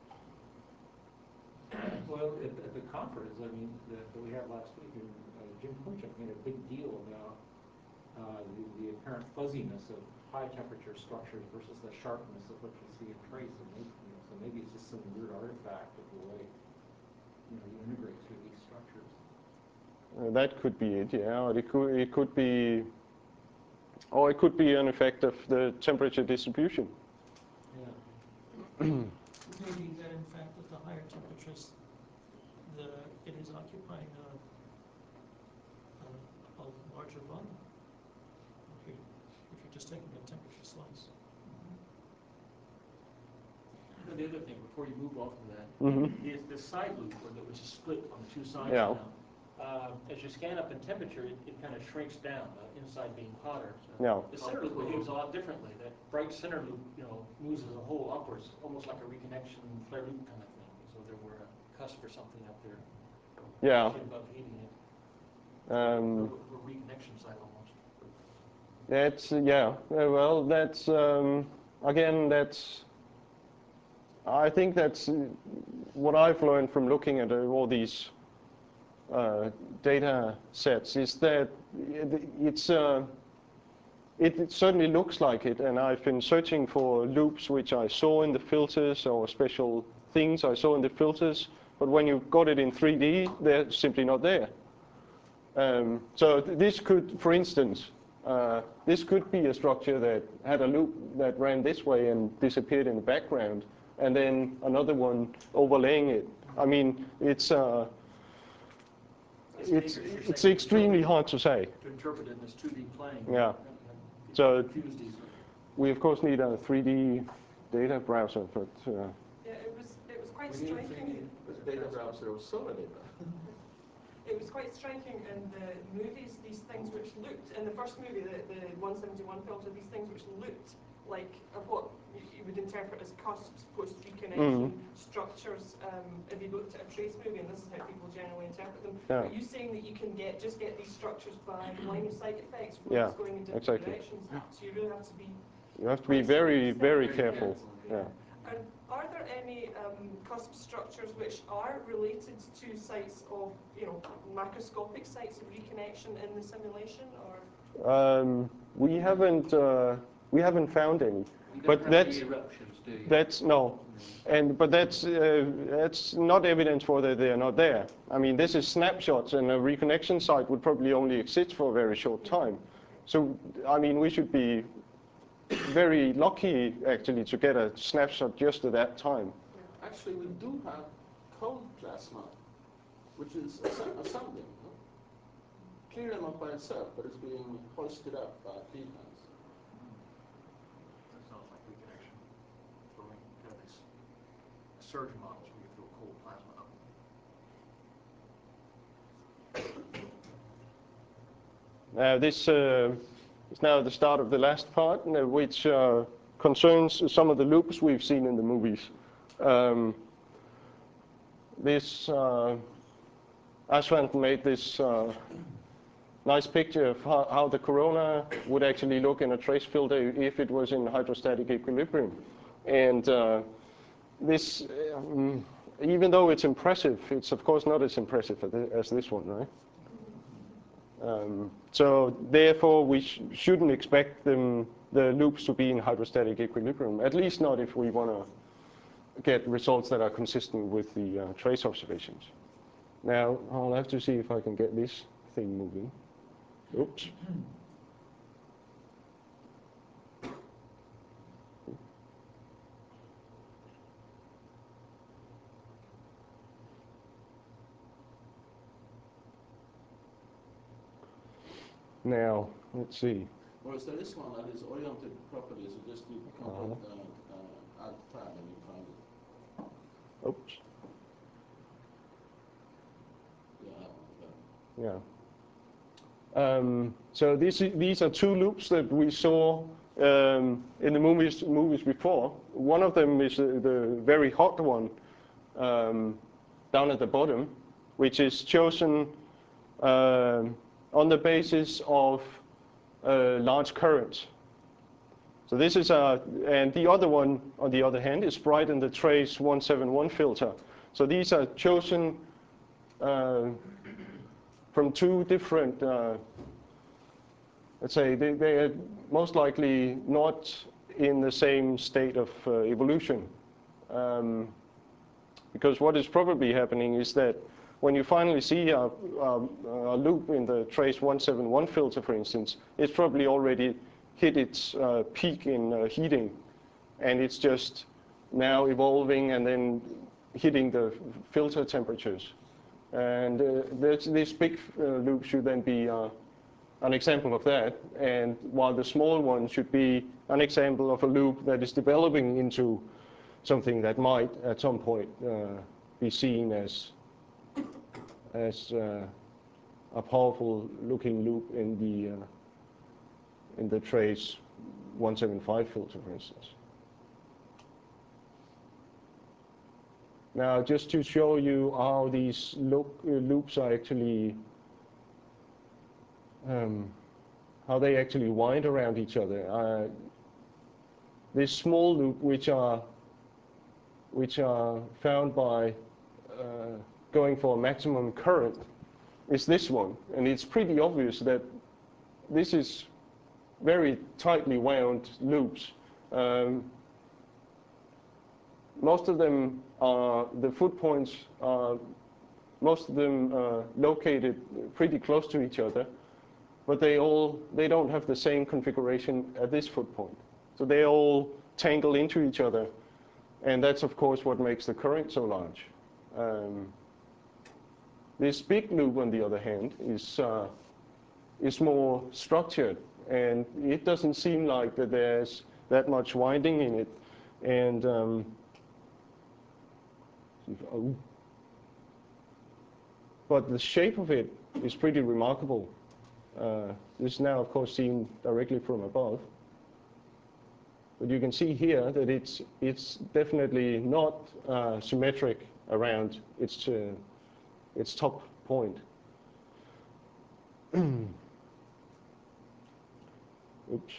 Well, at, at the conference, I mean, that, that we had last week, and, uh, Jim Klimchuk made a big deal about uh, the, the apparent fuzziness of high temperature structures versus the sharpness of what you see in trace. And maybe, you know, so maybe it's just some weird artifact of the way
you know, you integrate through these structures.
Uh, that could be it, yeah. Or it could, it could be, or it could be an effect of the temperature distribution.
Yeah. Maybe that in fact at the higher temperatures, the, it is occupying a, a, a larger volume. If you're, if you're just taking a temperature slice.
And the other thing, before you move off of that,
Mm-hmm.
is the side loop, or that which is split on the two sides
Yeah.
now. Uh, as you scan up in temperature, it, it kind of shrinks down, uh, inside being hotter. So
Yeah.
the center loop behaves a lot differently. That bright center loop, you know, moves as a whole upwards, almost like a reconnection flare loop kind of thing. So there were a cusp or something up there.
Yeah.
Above heating it.
Um,
a, a reconnection site almost.
That's, uh, yeah, uh, well, that's, um, again, that's, I think that's uh, what I've learned from looking at uh, all these uh, data sets is that it, it's, uh, it, it certainly looks like it, and I've been searching for loops which I saw in the filters or special things I saw in the filters, but when you got it in three D, they're simply not there. Um, so th this could, for instance, uh, this could be a structure that had a loop that ran this way and disappeared in the background, and then another one overlaying it. I mean, it's uh, it's it's extremely hard to say.
To interpret it in this two D plane.
Yeah. So we of course need a three D data browser, but uh,
Yeah, it was it was quite
We need a
striking.
three D data browser of solar data.
It was quite striking in the movies, these things which looked, in the first movie, the, the one seventy-one filter, these things which looked like uh, what you would interpret as cusps, post-reconnection
mm.
structures, um, if you looked at a trace movie, and this is how people generally interpret them.
Yeah.
But you saying that you can get just get these structures by line of sight effects,
Yeah,
going in different
exactly.
directions, so you really have to be...
You have to be very, very careful.
Yeah.
Yeah.
And are there any um, cusp structures which are related to sites of, you know, macroscopic sites of reconnection in the simulation, or?
Um, we haven't, uh, we haven't found any.
You
But
don't have
that's,
the eruptions, do you?
that's no, and but that's uh, that's not evidence for that they are not there. I mean, this is snapshots, and a reconnection site would probably only exist for a very short time. So, I mean, we should be very lucky actually to get a snapshot just at that time.
Actually, we do have cold plasma, which is assembling. No? Clearly not by itself, but it's being hoisted up by feed lines.
That sounds like reconnection. Throwing kind of these surge models where you throw cold plasma up.
Now this uh, is now the start of the last part, uh, which uh, concerns some of the loops we've seen in the movies. Um, this, uh, Ashwant made this uh, nice picture of how, how the corona would actually look in a trace filter if it was in hydrostatic equilibrium. And uh, this, um, even though it's impressive, it's of course not as impressive as this one, right? Um, so therefore, we sh shouldn't expect them, the loops to be in hydrostatic equilibrium, at least not if we want to get results that are consistent with the uh, trace observations. Now, I'll have to see if I can get this thing moving. Oops. Now, let's see.
Whereas there is one that is oriented properly, so just you contact uh, uh, add tab and you find it.
Oops.
Yeah,
Yeah. Um, so these these are two loops that we saw um, in the movies movies before. One of them is the, the very hot one um, down at the bottom, which is chosen uh, on the basis of uh, large currents. So this is a, and the other one, on the other hand, is bright in the trace one seventy-one filter. So these are chosen uh, from two different, uh, let's say, they, they are most likely not in the same state of uh, evolution. Um, Because what is probably happening is that when you finally see a, a, a loop in the trace one seven one filter, for instance, it's probably already hit its uh, peak in uh, heating, and it's just now evolving and then hitting the filter temperatures. And uh, this, this big uh, loop should then be uh, an example of that, and while the small one should be an example of a loop that is developing into something that might at some point uh, be seen as as uh, a powerful looking loop in the uh, in the trace one seventy-five filter, for instance. Now, just to show you how these loop, uh, loops are actually um, how they actually wind around each other. Uh, this small loop, which are which are found by uh, going for a maximum current, is this one. And it's pretty obvious that this is very tightly wound loops. Um, most of them are, the foot points are, most of them are located pretty close to each other, but they all, they don't have the same configuration at this foot point. So they all tangle into each other. And that's, of course, what makes the current so large. Um, this big loop, on the other hand, is, uh, is more structured. And it doesn't seem like that there's that much winding in it. And um, oh. But the shape of it is pretty remarkable. Uh, this is now, of course, seen directly from above. But you can see here that it's, it's definitely not uh, symmetric around its, uh, its top point. Oops.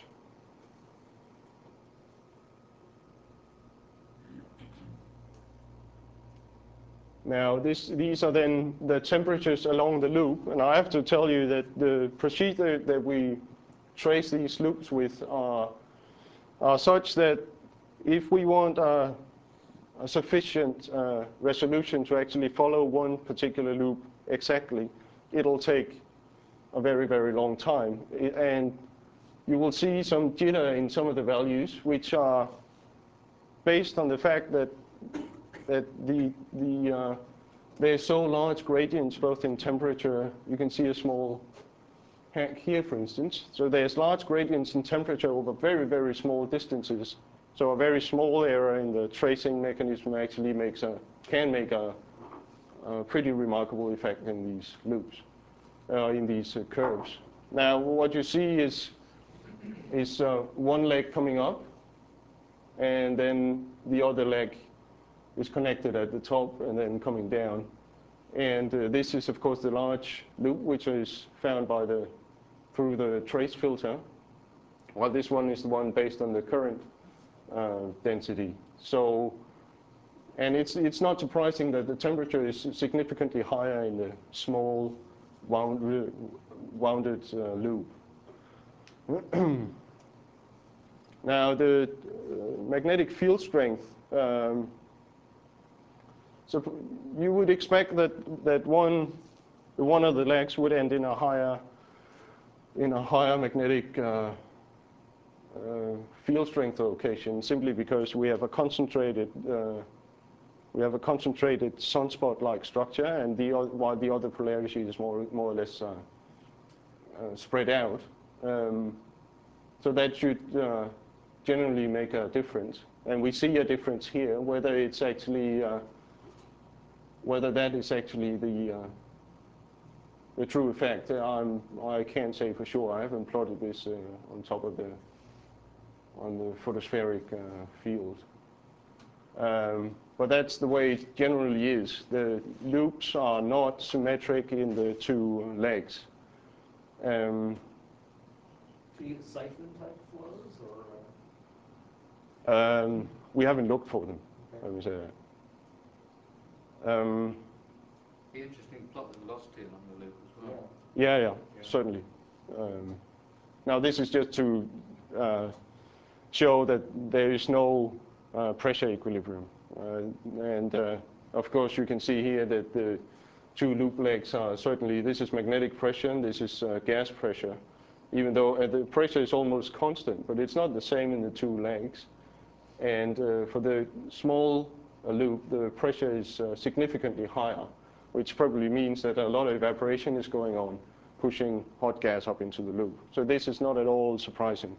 Now, this, these are then the temperatures along the loop. And I have to tell you that the procedure that we trace these loops with are are such that if we want a, a sufficient uh, resolution to actually follow one particular loop exactly, it'll take a very, very long time. It, and you will see some jitter in some of the values, which are based on the fact that that the the uh, there's so large gradients both in temperature. You can see a small hack here, for instance. So there's large gradients in temperature over very, very small distances. So a very small error in the tracing mechanism actually makes a, can make a, a pretty remarkable effect in these loops, uh, in these uh, curves. Now, what you see is, is uh, one leg coming up, and then the other leg is connected at the top and then coming down. And uh, this is, of course, the large loop, which is found by the, through the trace filter, while this one is the one based on the current uh, density. So, and it's, it's not surprising that the temperature is significantly higher in the small wound, wounded uh, loop. Now, the uh, magnetic field strength, um, so you would expect that that one, one of the legs would end in a higher, in a higher magnetic uh, uh, field strength location, simply because we have a concentrated, uh, we have a concentrated sunspot-like structure, and the while the other polarity is more more or less uh, uh, spread out. Um, so that should uh, generally make a difference, and we see a difference here. Whether it's actually uh, Whether that is actually the uh, the true effect, I'm, I can't say for sure. I haven't plotted this uh, on top of the on the photospheric uh, field, um, but that's the way it generally is. The loops are not symmetric in the two legs. Um,
Do you get siphon type flows, or?
um, we haven't looked for them. Okay. I would say that. Um,
Be interesting to plot the velocity along the loop as well.
yeah, yeah,
Yeah.
certainly. Um, now this is just to uh, show that there is no uh, pressure equilibrium, uh, and uh, of course, you can see here that the two loop legs are certainly, this is magnetic pressure and this is uh, gas pressure, even though uh, the pressure is almost constant, but it's not the same in the two legs. And uh, for the small uh, loop, the pressure is uh, significantly higher, which probably means that a lot of evaporation is going on, pushing hot gas up into the loop. So this is not at all surprising.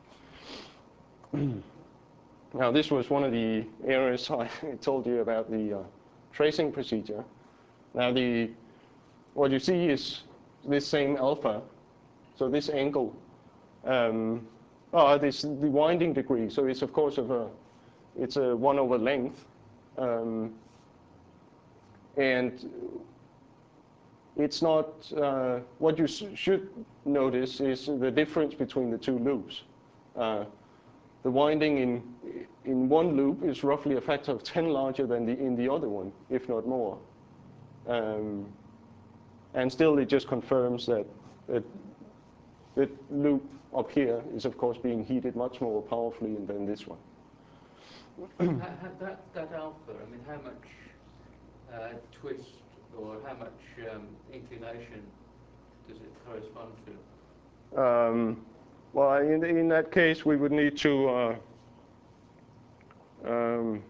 Now, this was one of the areas I told you about the uh, tracing procedure. Now, the what you see is this same alpha, so this angle, um, oh, this the winding degree. So it's of course of a, it's a one over length, um, and it's not. Uh, what you sh should notice is the difference between the two loops. Uh, the winding in in one loop is roughly a factor of ten larger than the in the other one, if not more. Um, and still, it just confirms that, that the loop up here is, of course, being heated much more powerfully than this one.
that, that alpha, I mean, how much uh, twist or how much um, inclination does it correspond to?
Um, well, in, in that case, we would need to uh, um,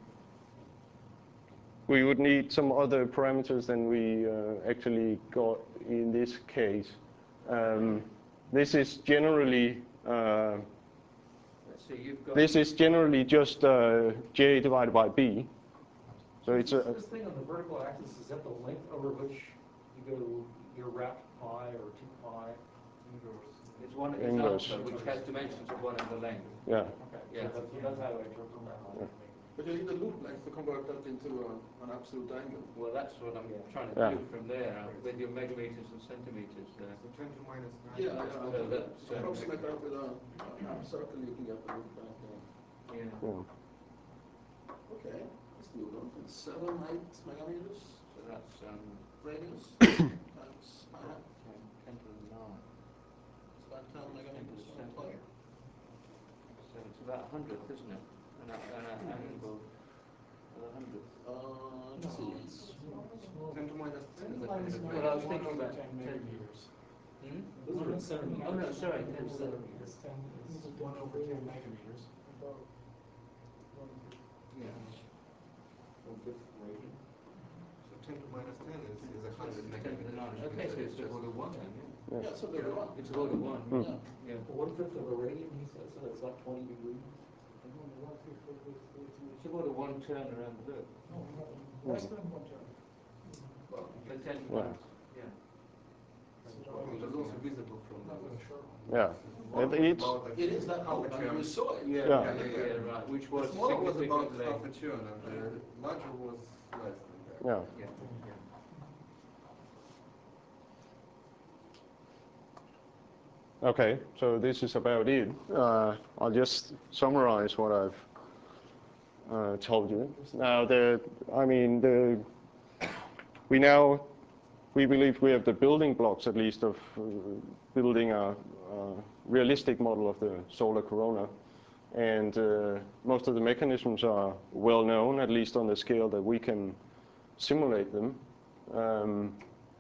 we would need some other parameters than we uh, actually got in this case. Um, this is generally uh,
so you've got
this is generally just uh, J divided by B. So it's a
this thing on the vertical axis, is that the length over which you go your wrapped pi or two pi?
It's one is
inverse.
alpha, which has dimensions of one and the length.
Yeah.
Okay,
Yeah.
so that's, that's how I interpret that.
Yeah.
But you need a loop length to convert that into a, an absolute angle.
Well, that's what I'm
Yeah.
trying to
Yeah.
do from there, uh, with your megameters and centimeters there.
So ten to minus nine.
Yeah, yeah.
So that's, uh,
Approximate that with a, a circle, you can get the loop length. Yeah.
Yeah.
Yeah.
Okay, let's do one point seven eight megameters
So that's um,
radius times pi.
ten, ten to the nine.
It's about ten
ten to
megameters.
the seven. So it's about a hundredth, isn't it? And an angle of a hundredth.
Uh, let's see.
ten to minus ten is a
Minus
hundred.
nine,
Well, I was
one
thinking
over
about
ten megameters.
Hmm?
Those are in centimeters.
Oh, no, sorry, ten
Those
to the-
centimeters.
It's ten, it's one over ten megameters.
Yeah.
One fifth radian.
So ten to minus ten is, is a hundred
ten to the nine.
megameters.
Okay, so it's a order one then, yeah.
Yeah.
Yeah, so there we are.
It's a order one.
Hmm.
Yeah.
Yeah.
One fifth of a radian, he said, so that's like twenty degrees.
It's about a one turn around the loop.
Less than one turn.
Well, but ten
Yeah.
times, yeah.
Which is also visible from the.
Yeah.
One
It-
was
it's
about, I
It
think,
is that
half
how
a
I
turn.
you saw it.
Yeah,
Yeah.
yeah, yeah, yeah, right. Which was
The smaller was about
significantly.
half a turn, and the larger was less than that.
yeah.
Yeah.
Okay, so this is about it. Uh, I'll just summarize what I've uh, told you. Now, the, I mean, the, we now, we believe we have the building blocks, at least, of uh, building a, a realistic model of the solar corona. And uh, most of the mechanisms are well known, at least on the scale that we can simulate them. Um,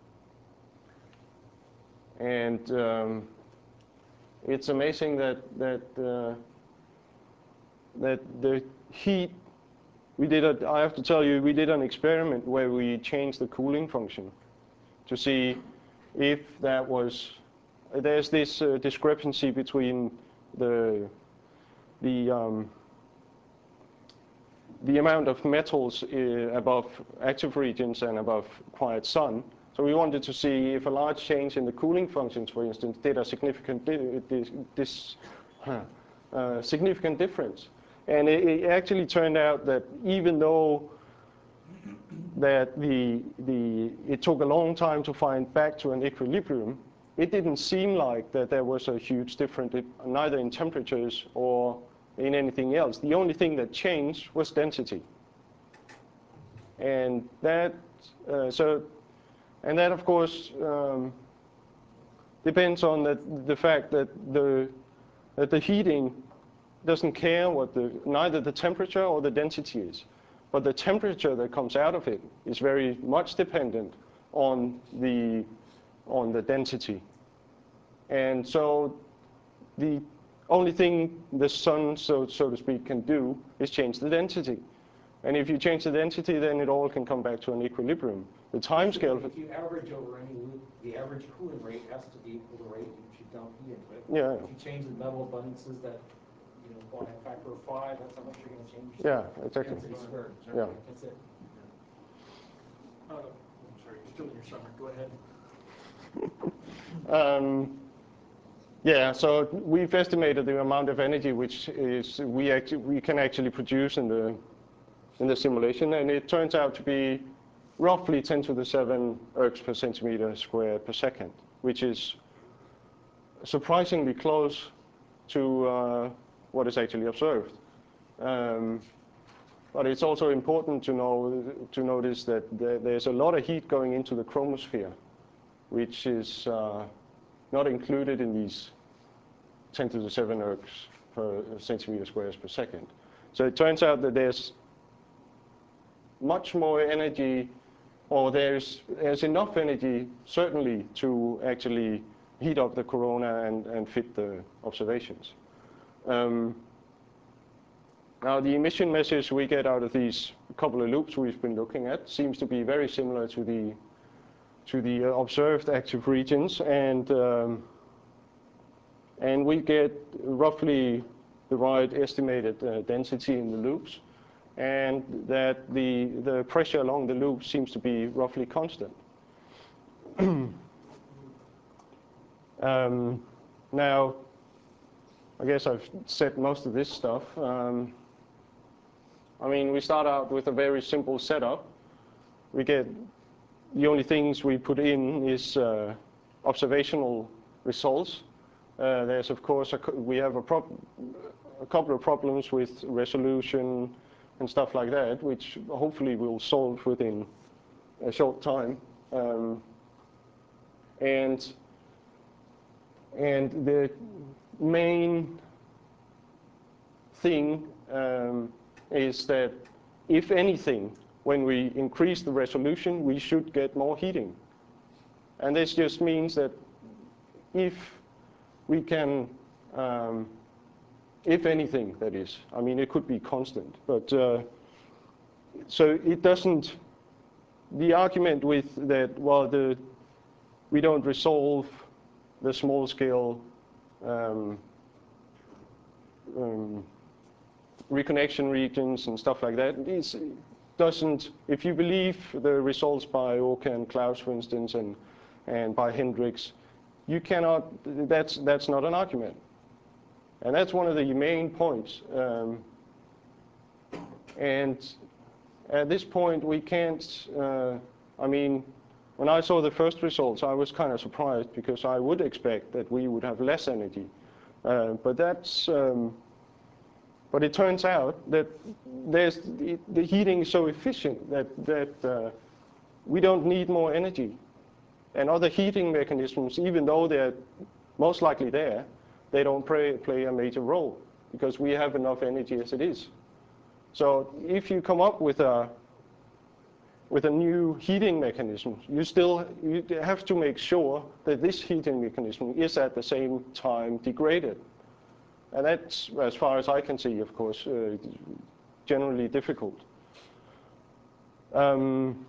and um, it's amazing that that uh, that the heat. We did. A, I have to tell you, we did an experiment where we changed the cooling function to see if that was. There's this uh, discrepancy between the the um, the amount of metals uh, above active regions and above quiet sun. So we wanted to see if a large change in the cooling functions, for instance, did a significant di dis, dis, uh, significant difference. And it, it actually turned out that even though that the the it took a long time to find back to an equilibrium, it didn't seem like that there was a huge difference, neither in temperatures or in anything else. The only thing that changed was density. And that uh, so. And that, of course, um, depends on the, the fact that the, that the heating doesn't care what the, neither the temperature or the density is. but the temperature that comes out of it is very much dependent on the, on the density. And so the only thing the sun, so, so to speak, can do is change the density. And if you change the density, then it all can come back to an equilibrium. The time scale.
If you average over any loop, the average cooling rate has to be equal to the rate you should dump heat into it.
Yeah.
If you change the metal abundances that, you know, by a factor of five, that's how much you're going to change.
Yeah, exactly.
Density squared.
Yeah.
That's it.
Uh, I'm sorry, you're still in your summer. Go ahead.
um, yeah, so we've estimated the amount of energy which is we actually we can actually produce in the in the simulation, and it turns out to be roughly ten to the seven ergs per centimeter squared per second, which is surprisingly close to uh, what is actually observed. Um, but it's also important to know to notice that there, there's a lot of heat going into the chromosphere, which is uh, not included in these ten to the seven ergs per centimeter squares per second. So it turns out that there's much more energy, or there's, there's enough energy, certainly, to actually heat up the corona and, and fit the observations. Um, now, the emission measures we get out of these couple of loops we've been looking at seems to be very similar to the, to the uh, observed active regions, and, um, and we get roughly the right estimated uh, density in the loops, and that the, the pressure along the loop seems to be roughly constant. um, now, I guess I've said most of this stuff. Um, I mean, we start out with a very simple setup. We get, the only things we put in is uh, observational results. Uh, there's, of course, a, we have a, prob a couple of problems with resolution and stuff like that, which hopefully we'll solve within a short time. Um, and, and the main thing um, is that, if anything, when we increase the resolution, we should get more heating. And this just means that if we can, um, if anything, that is, I mean, it could be constant, but uh, so it doesn't, the argument with that, well, the, we don't resolve the small scale um, um, reconnection regions and stuff like that, is, doesn't, if you believe the results by Oka and Klaus, for instance, and, and by Hendricks, you cannot, that's, that's not an argument. And that's one of the main points. Um, and at this point, we can't, uh, I mean, when I saw the first results, I was kind of surprised, because I would expect that we would have less energy. Uh, but that's, um, but it turns out that there's, the, the heating is so efficient that, that uh, we don't need more energy. And other heating mechanisms, even though they're most likely there, they don't play, play a major role, because we have enough energy as it is. So if you come up with a, with a new heating mechanism, you still you have to make sure that this heating mechanism is at the same time degraded. And that's, as far as I can see, of course, uh, generally difficult. Um,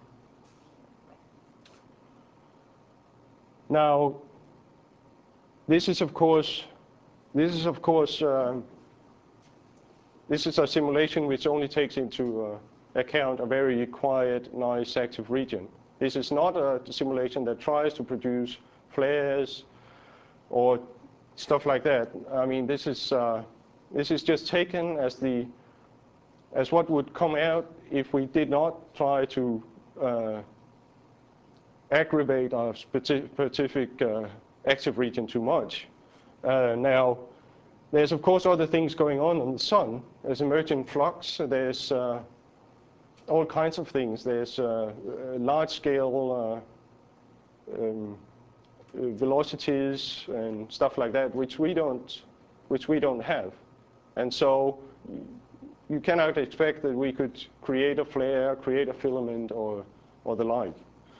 now, this is, of course, this is, of course, uh, this is a simulation which only takes into uh, account a very quiet, nice, active region. This is not a simulation that tries to produce flares or stuff like that. I mean, this is uh, this is just taken as the as what would come out if we did not try to uh, aggravate our specific uh, active region too much. Uh, now, there's of course other things going on in the sun. There's emergent flux. There's uh, all kinds of things. There's uh, large-scale uh, um, velocities and stuff like that, which we don't, which we don't have. And so, you cannot expect that we could create a flare, create a filament, or, or the like.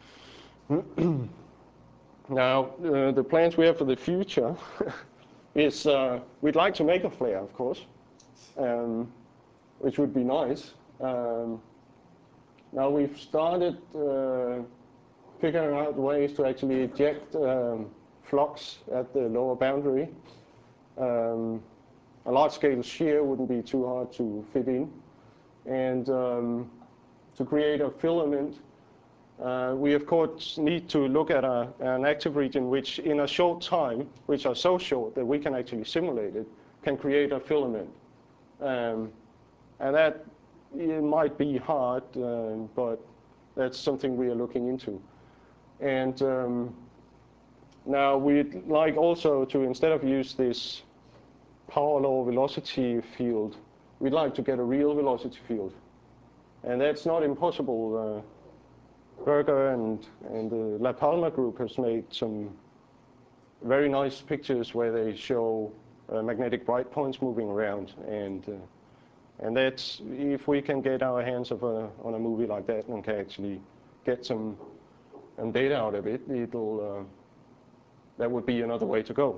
Now, uh, the plans we have for the future is uh, we'd like to make a flare, of course, um, which would be nice. Um, now we've started uh, figuring out ways to actually eject um, flux at the lower boundary. Um, a large-scale shear wouldn't be too hard to fit in. And um, to create a filament, uh, we of course need to look at a, an active region which in a short time, which are so short that we can actually simulate it, can create a filament. Um, and that it might be hard, um, but that's something we are looking into. And um, now we'd like also to, instead of use this power law velocity field, we'd like to get a real velocity field. And that's not impossible. Uh, Berger and, and the La Palma group has made some very nice pictures where they show uh, magnetic bright points moving around. And, uh, and that's, if we can get our hands of a, on a movie like that and can actually get some um, data out of it, it'll, uh, that would be another way to go.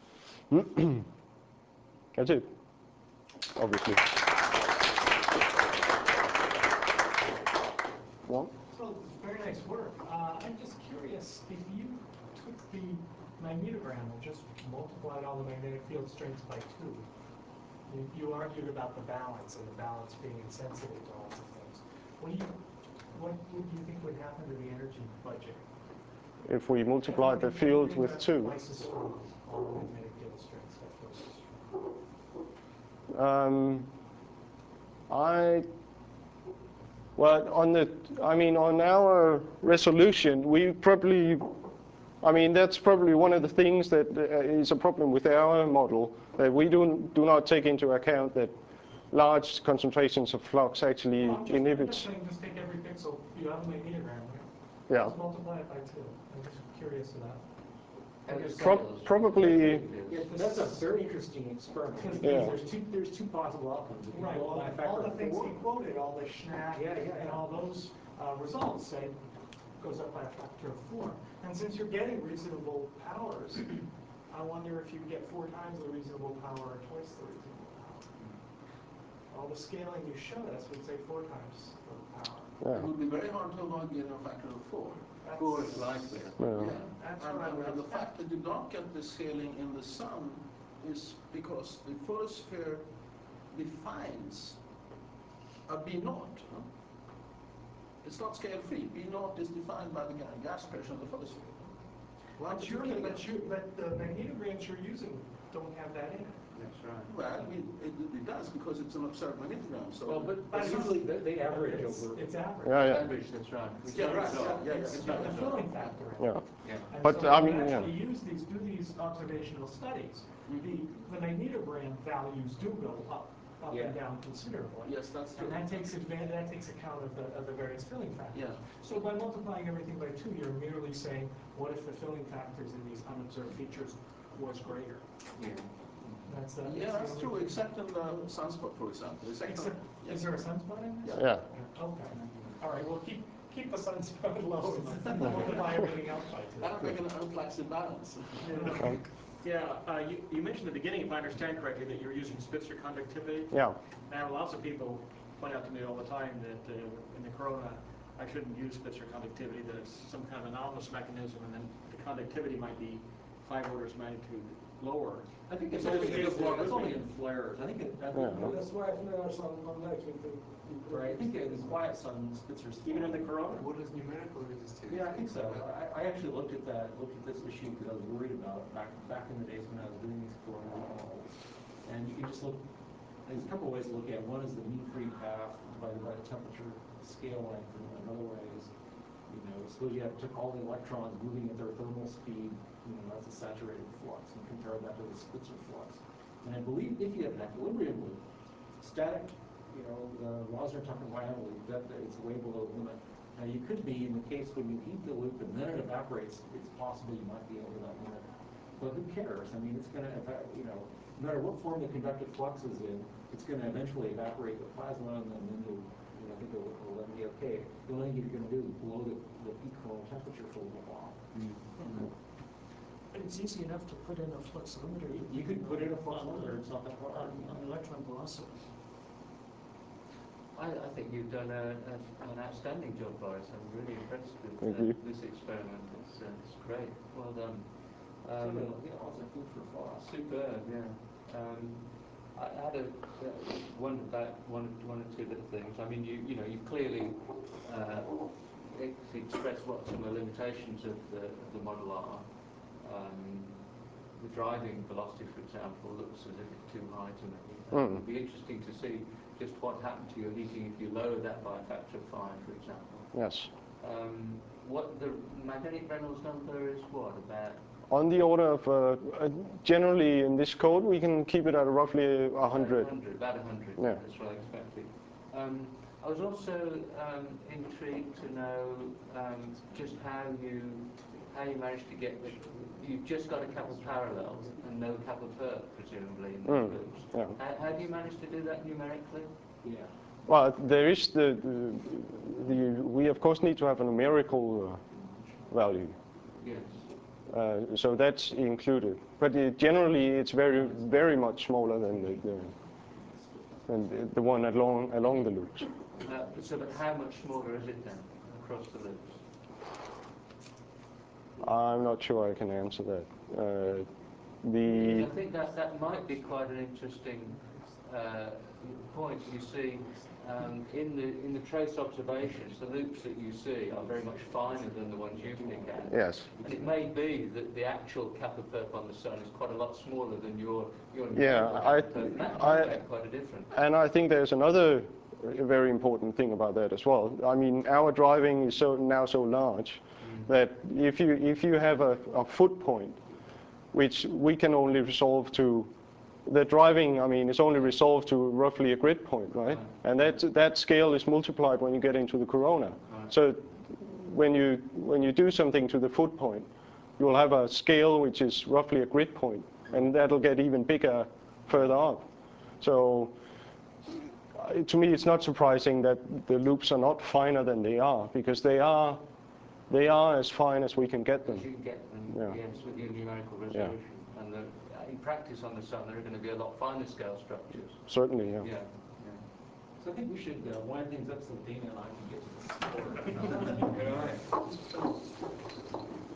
That's it, obviously. Well?
So, very nice work. Uh, I'm just curious, if you took the magnetogram and just multiplied all the magnetic field strengths by two, you, you argued about the balance and the balance being insensitive to lots of things. What do you, what would you think would happen to the energy budget?
If we multiplied the field with two.
Twice as strong, all the magnetic field strengths are twice as strong.
Um, I, well, on the, I mean, on our resolution, we probably, I mean, that's probably one of the things that uh, is a problem with our model, that we do, do not take into account that large concentrations of flux actually
well, I'm just,
inhibit.
I'm just saying, just take every pixel, you have a magnetogram, right?
Yeah.
Just multiply it by two. I'm just curious of that.
Pro probably.
Yeah, that's a very interesting experiment.
Yeah.
There's two, there's two possible outcomes. If you
Right, well,
multiply a
all
factor
the things
of
he
four,
quoted, all the Schnack
Yeah, yeah,
and
yeah.
all those uh, results say goes up by a factor of four. And since you're getting reasonable powers, I wonder if you get four times the reasonable power or twice the reasonable power. All the scaling you showed us would say four times the power.
Yeah.
It would be very hard to avoid getting a factor of four.
That's-
Four is likely.
Yeah.
Yeah.
That's
And,
what I
and,
would
and the
expect.
fact that you don't get the scaling in the sun is because the photosphere defines a B naught. Huh? It's not scale free. B naught is defined by the ga- gas pressure of the photosphere. One
But,
to
you're,
two
but,
kilograms.
you, but the magnetograms you're using don't have that in it.
That's right.
Well, it, it, it does because it's an observed magnetogram. So
well, but,
But
but
it's
usually
not-
they, they average
It's,
over.
it's average.
Yeah, yeah.
Average, that's right.
yeah, right.
So,
Yeah, yeah, yeah.
It's
It's
got
not
the filling factor in it.
Yeah.
yeah.
And
But,
so
I
when
mean,
you
yeah.
actually use these, do these observational studies, the, the magnetogram values do go up, up
Yeah.
and down considerably.
Yes, that's true.
And that takes advantage, that takes account of the, of the various filling factors.
Yeah.
So by multiplying everything by two, you're merely saying, what if the filling factors in these unobserved features was greater?
Yeah.
That's, uh,
Yeah,
that's
that's
the
true,
only-
except in the sunspot, for example. Except,
Except,
yes.
is there a sunspot in this?
Yeah.
Okay. All right, well, keep, keep the sunspot low and multiply everything else by two.
That'll make an unflaccid balance.
Um,
Yeah, uh, you, you mentioned at the beginning, if I understand correctly, that you're using Spitzer conductivity.
yeah.
Now, lots of people point out to me all the time that uh, in the corona, I shouldn't use Spitzer conductivity, that it's some kind of anomalous mechanism, and then the conductivity might be five orders of magnitude lower.
I think it's
So
only,
it's just
it's
more-
only in flares. I think it, I think,
Yeah.
That's why flares are unlikely to.
right, I think in the quiet sun, Spitzer's.
Even in the corona?
What is numerical resistivity?
Yeah, I think so. I, I actually looked at that, looked at this issue because I was worried about it back, back in the days when I was doing these corona models. And you can just look, there's a couple of ways to look at it. One is the mean free path divided by the temperature scale length, and another way is, you know, suppose you have took all the electrons moving at their thermal speed, you know, that's a saturated flux, and compare that to the Spitzer flux. And I believe if you have an equilibrium loop, static, you know, the Wozniak-Tucker-Weyl loop, that is way below the limit. Now you could be in the case when you heat the loop and then it evaporates, it's possible you might be over that limit. But who cares? I mean, it's going to, you know, no matter what form the conductive flux is in, it's going to eventually evaporate the plasma, and then you'll, you know, I think it'll, it'll then be okay. The only thing you're going to do is blow the, the peak coronal temperature for a little while.
Mm-hmm.
But it's easy enough to put in a fluximeter.
You, you could put in a fluximeter, it's not that hard.
On, on electron velocity.
I, I think you've done a, a, an outstanding job, Boris. I'm really impressed with
Thank
uh,
you.
this experiment. It's, uh, it's great. Well done.
Um,
Um,
yeah, also food for thought.
superb, yeah. Um, I had a uh, one about one, one or two little things. I mean, you you know, you've clearly uh, ex- expressed what some of the limitations of the, of the model are. Um, the driving velocity, for example, looks as if it's too high to me.
Mm.
It would be interesting to see just what happened to your heating if you lower that by a factor of five, for example.
Yes.
Um, what the magnetic Reynolds number is what, about?
On the order of, uh, uh, generally in this code, we can keep it at roughly one hundred.
About one hundred, about one hundred,
Yeah.
that's what I expected. Um, I was also um, intrigued to know um, just how you how you managed to get the, you've just got a couple of parallels and no couple of perp, presumably, in those
Mm,
loops.
yeah.
How, how do you manage to do that numerically?
Yeah.
Well, there is the, the, the, we of course need to have a numerical uh, value.
Yes.
Uh, so that's included. But uh, generally it's very, very much smaller than the, the, than the, the one along, along the loops.
Uh, so but how much smaller is it then, across the loops?
I'm not sure I can answer that. Uh, the
I think that, that might be quite an interesting uh, point. You see, um, in the in the trace observations, the loops that you see are very much finer than the ones you pick at.
Yes.
And it may be that the actual kappa perp on the sun is quite a lot smaller than your your
Yeah,
numerical
I,
kappa perp. And that
I,
might make quite a difference.
and I think there's another very important thing about that as well. I mean, our driving is so now so large mm. that if you if you have a, a foot point, which we can only resolve to, the driving, I mean, is only resolved to roughly a grid point, right? right. And that that scale is multiplied when you get into the corona. Right. So when you when you do something to the foot point, you'll have a scale which is roughly a grid point, right. and that'll get even bigger further up. So uh, to me, it's not surprising that the loops are not finer than they are, because they are they are as fine as we can get them.
As you can get them,
yeah.
yes, with your numerical resolution. Yeah. And the, in practice on the sun, there are going to be a lot finer scale structures.
Certainly, yeah.
Yeah. yeah.
So I think we should uh, wind things up so Dana and I can get to the score. All right.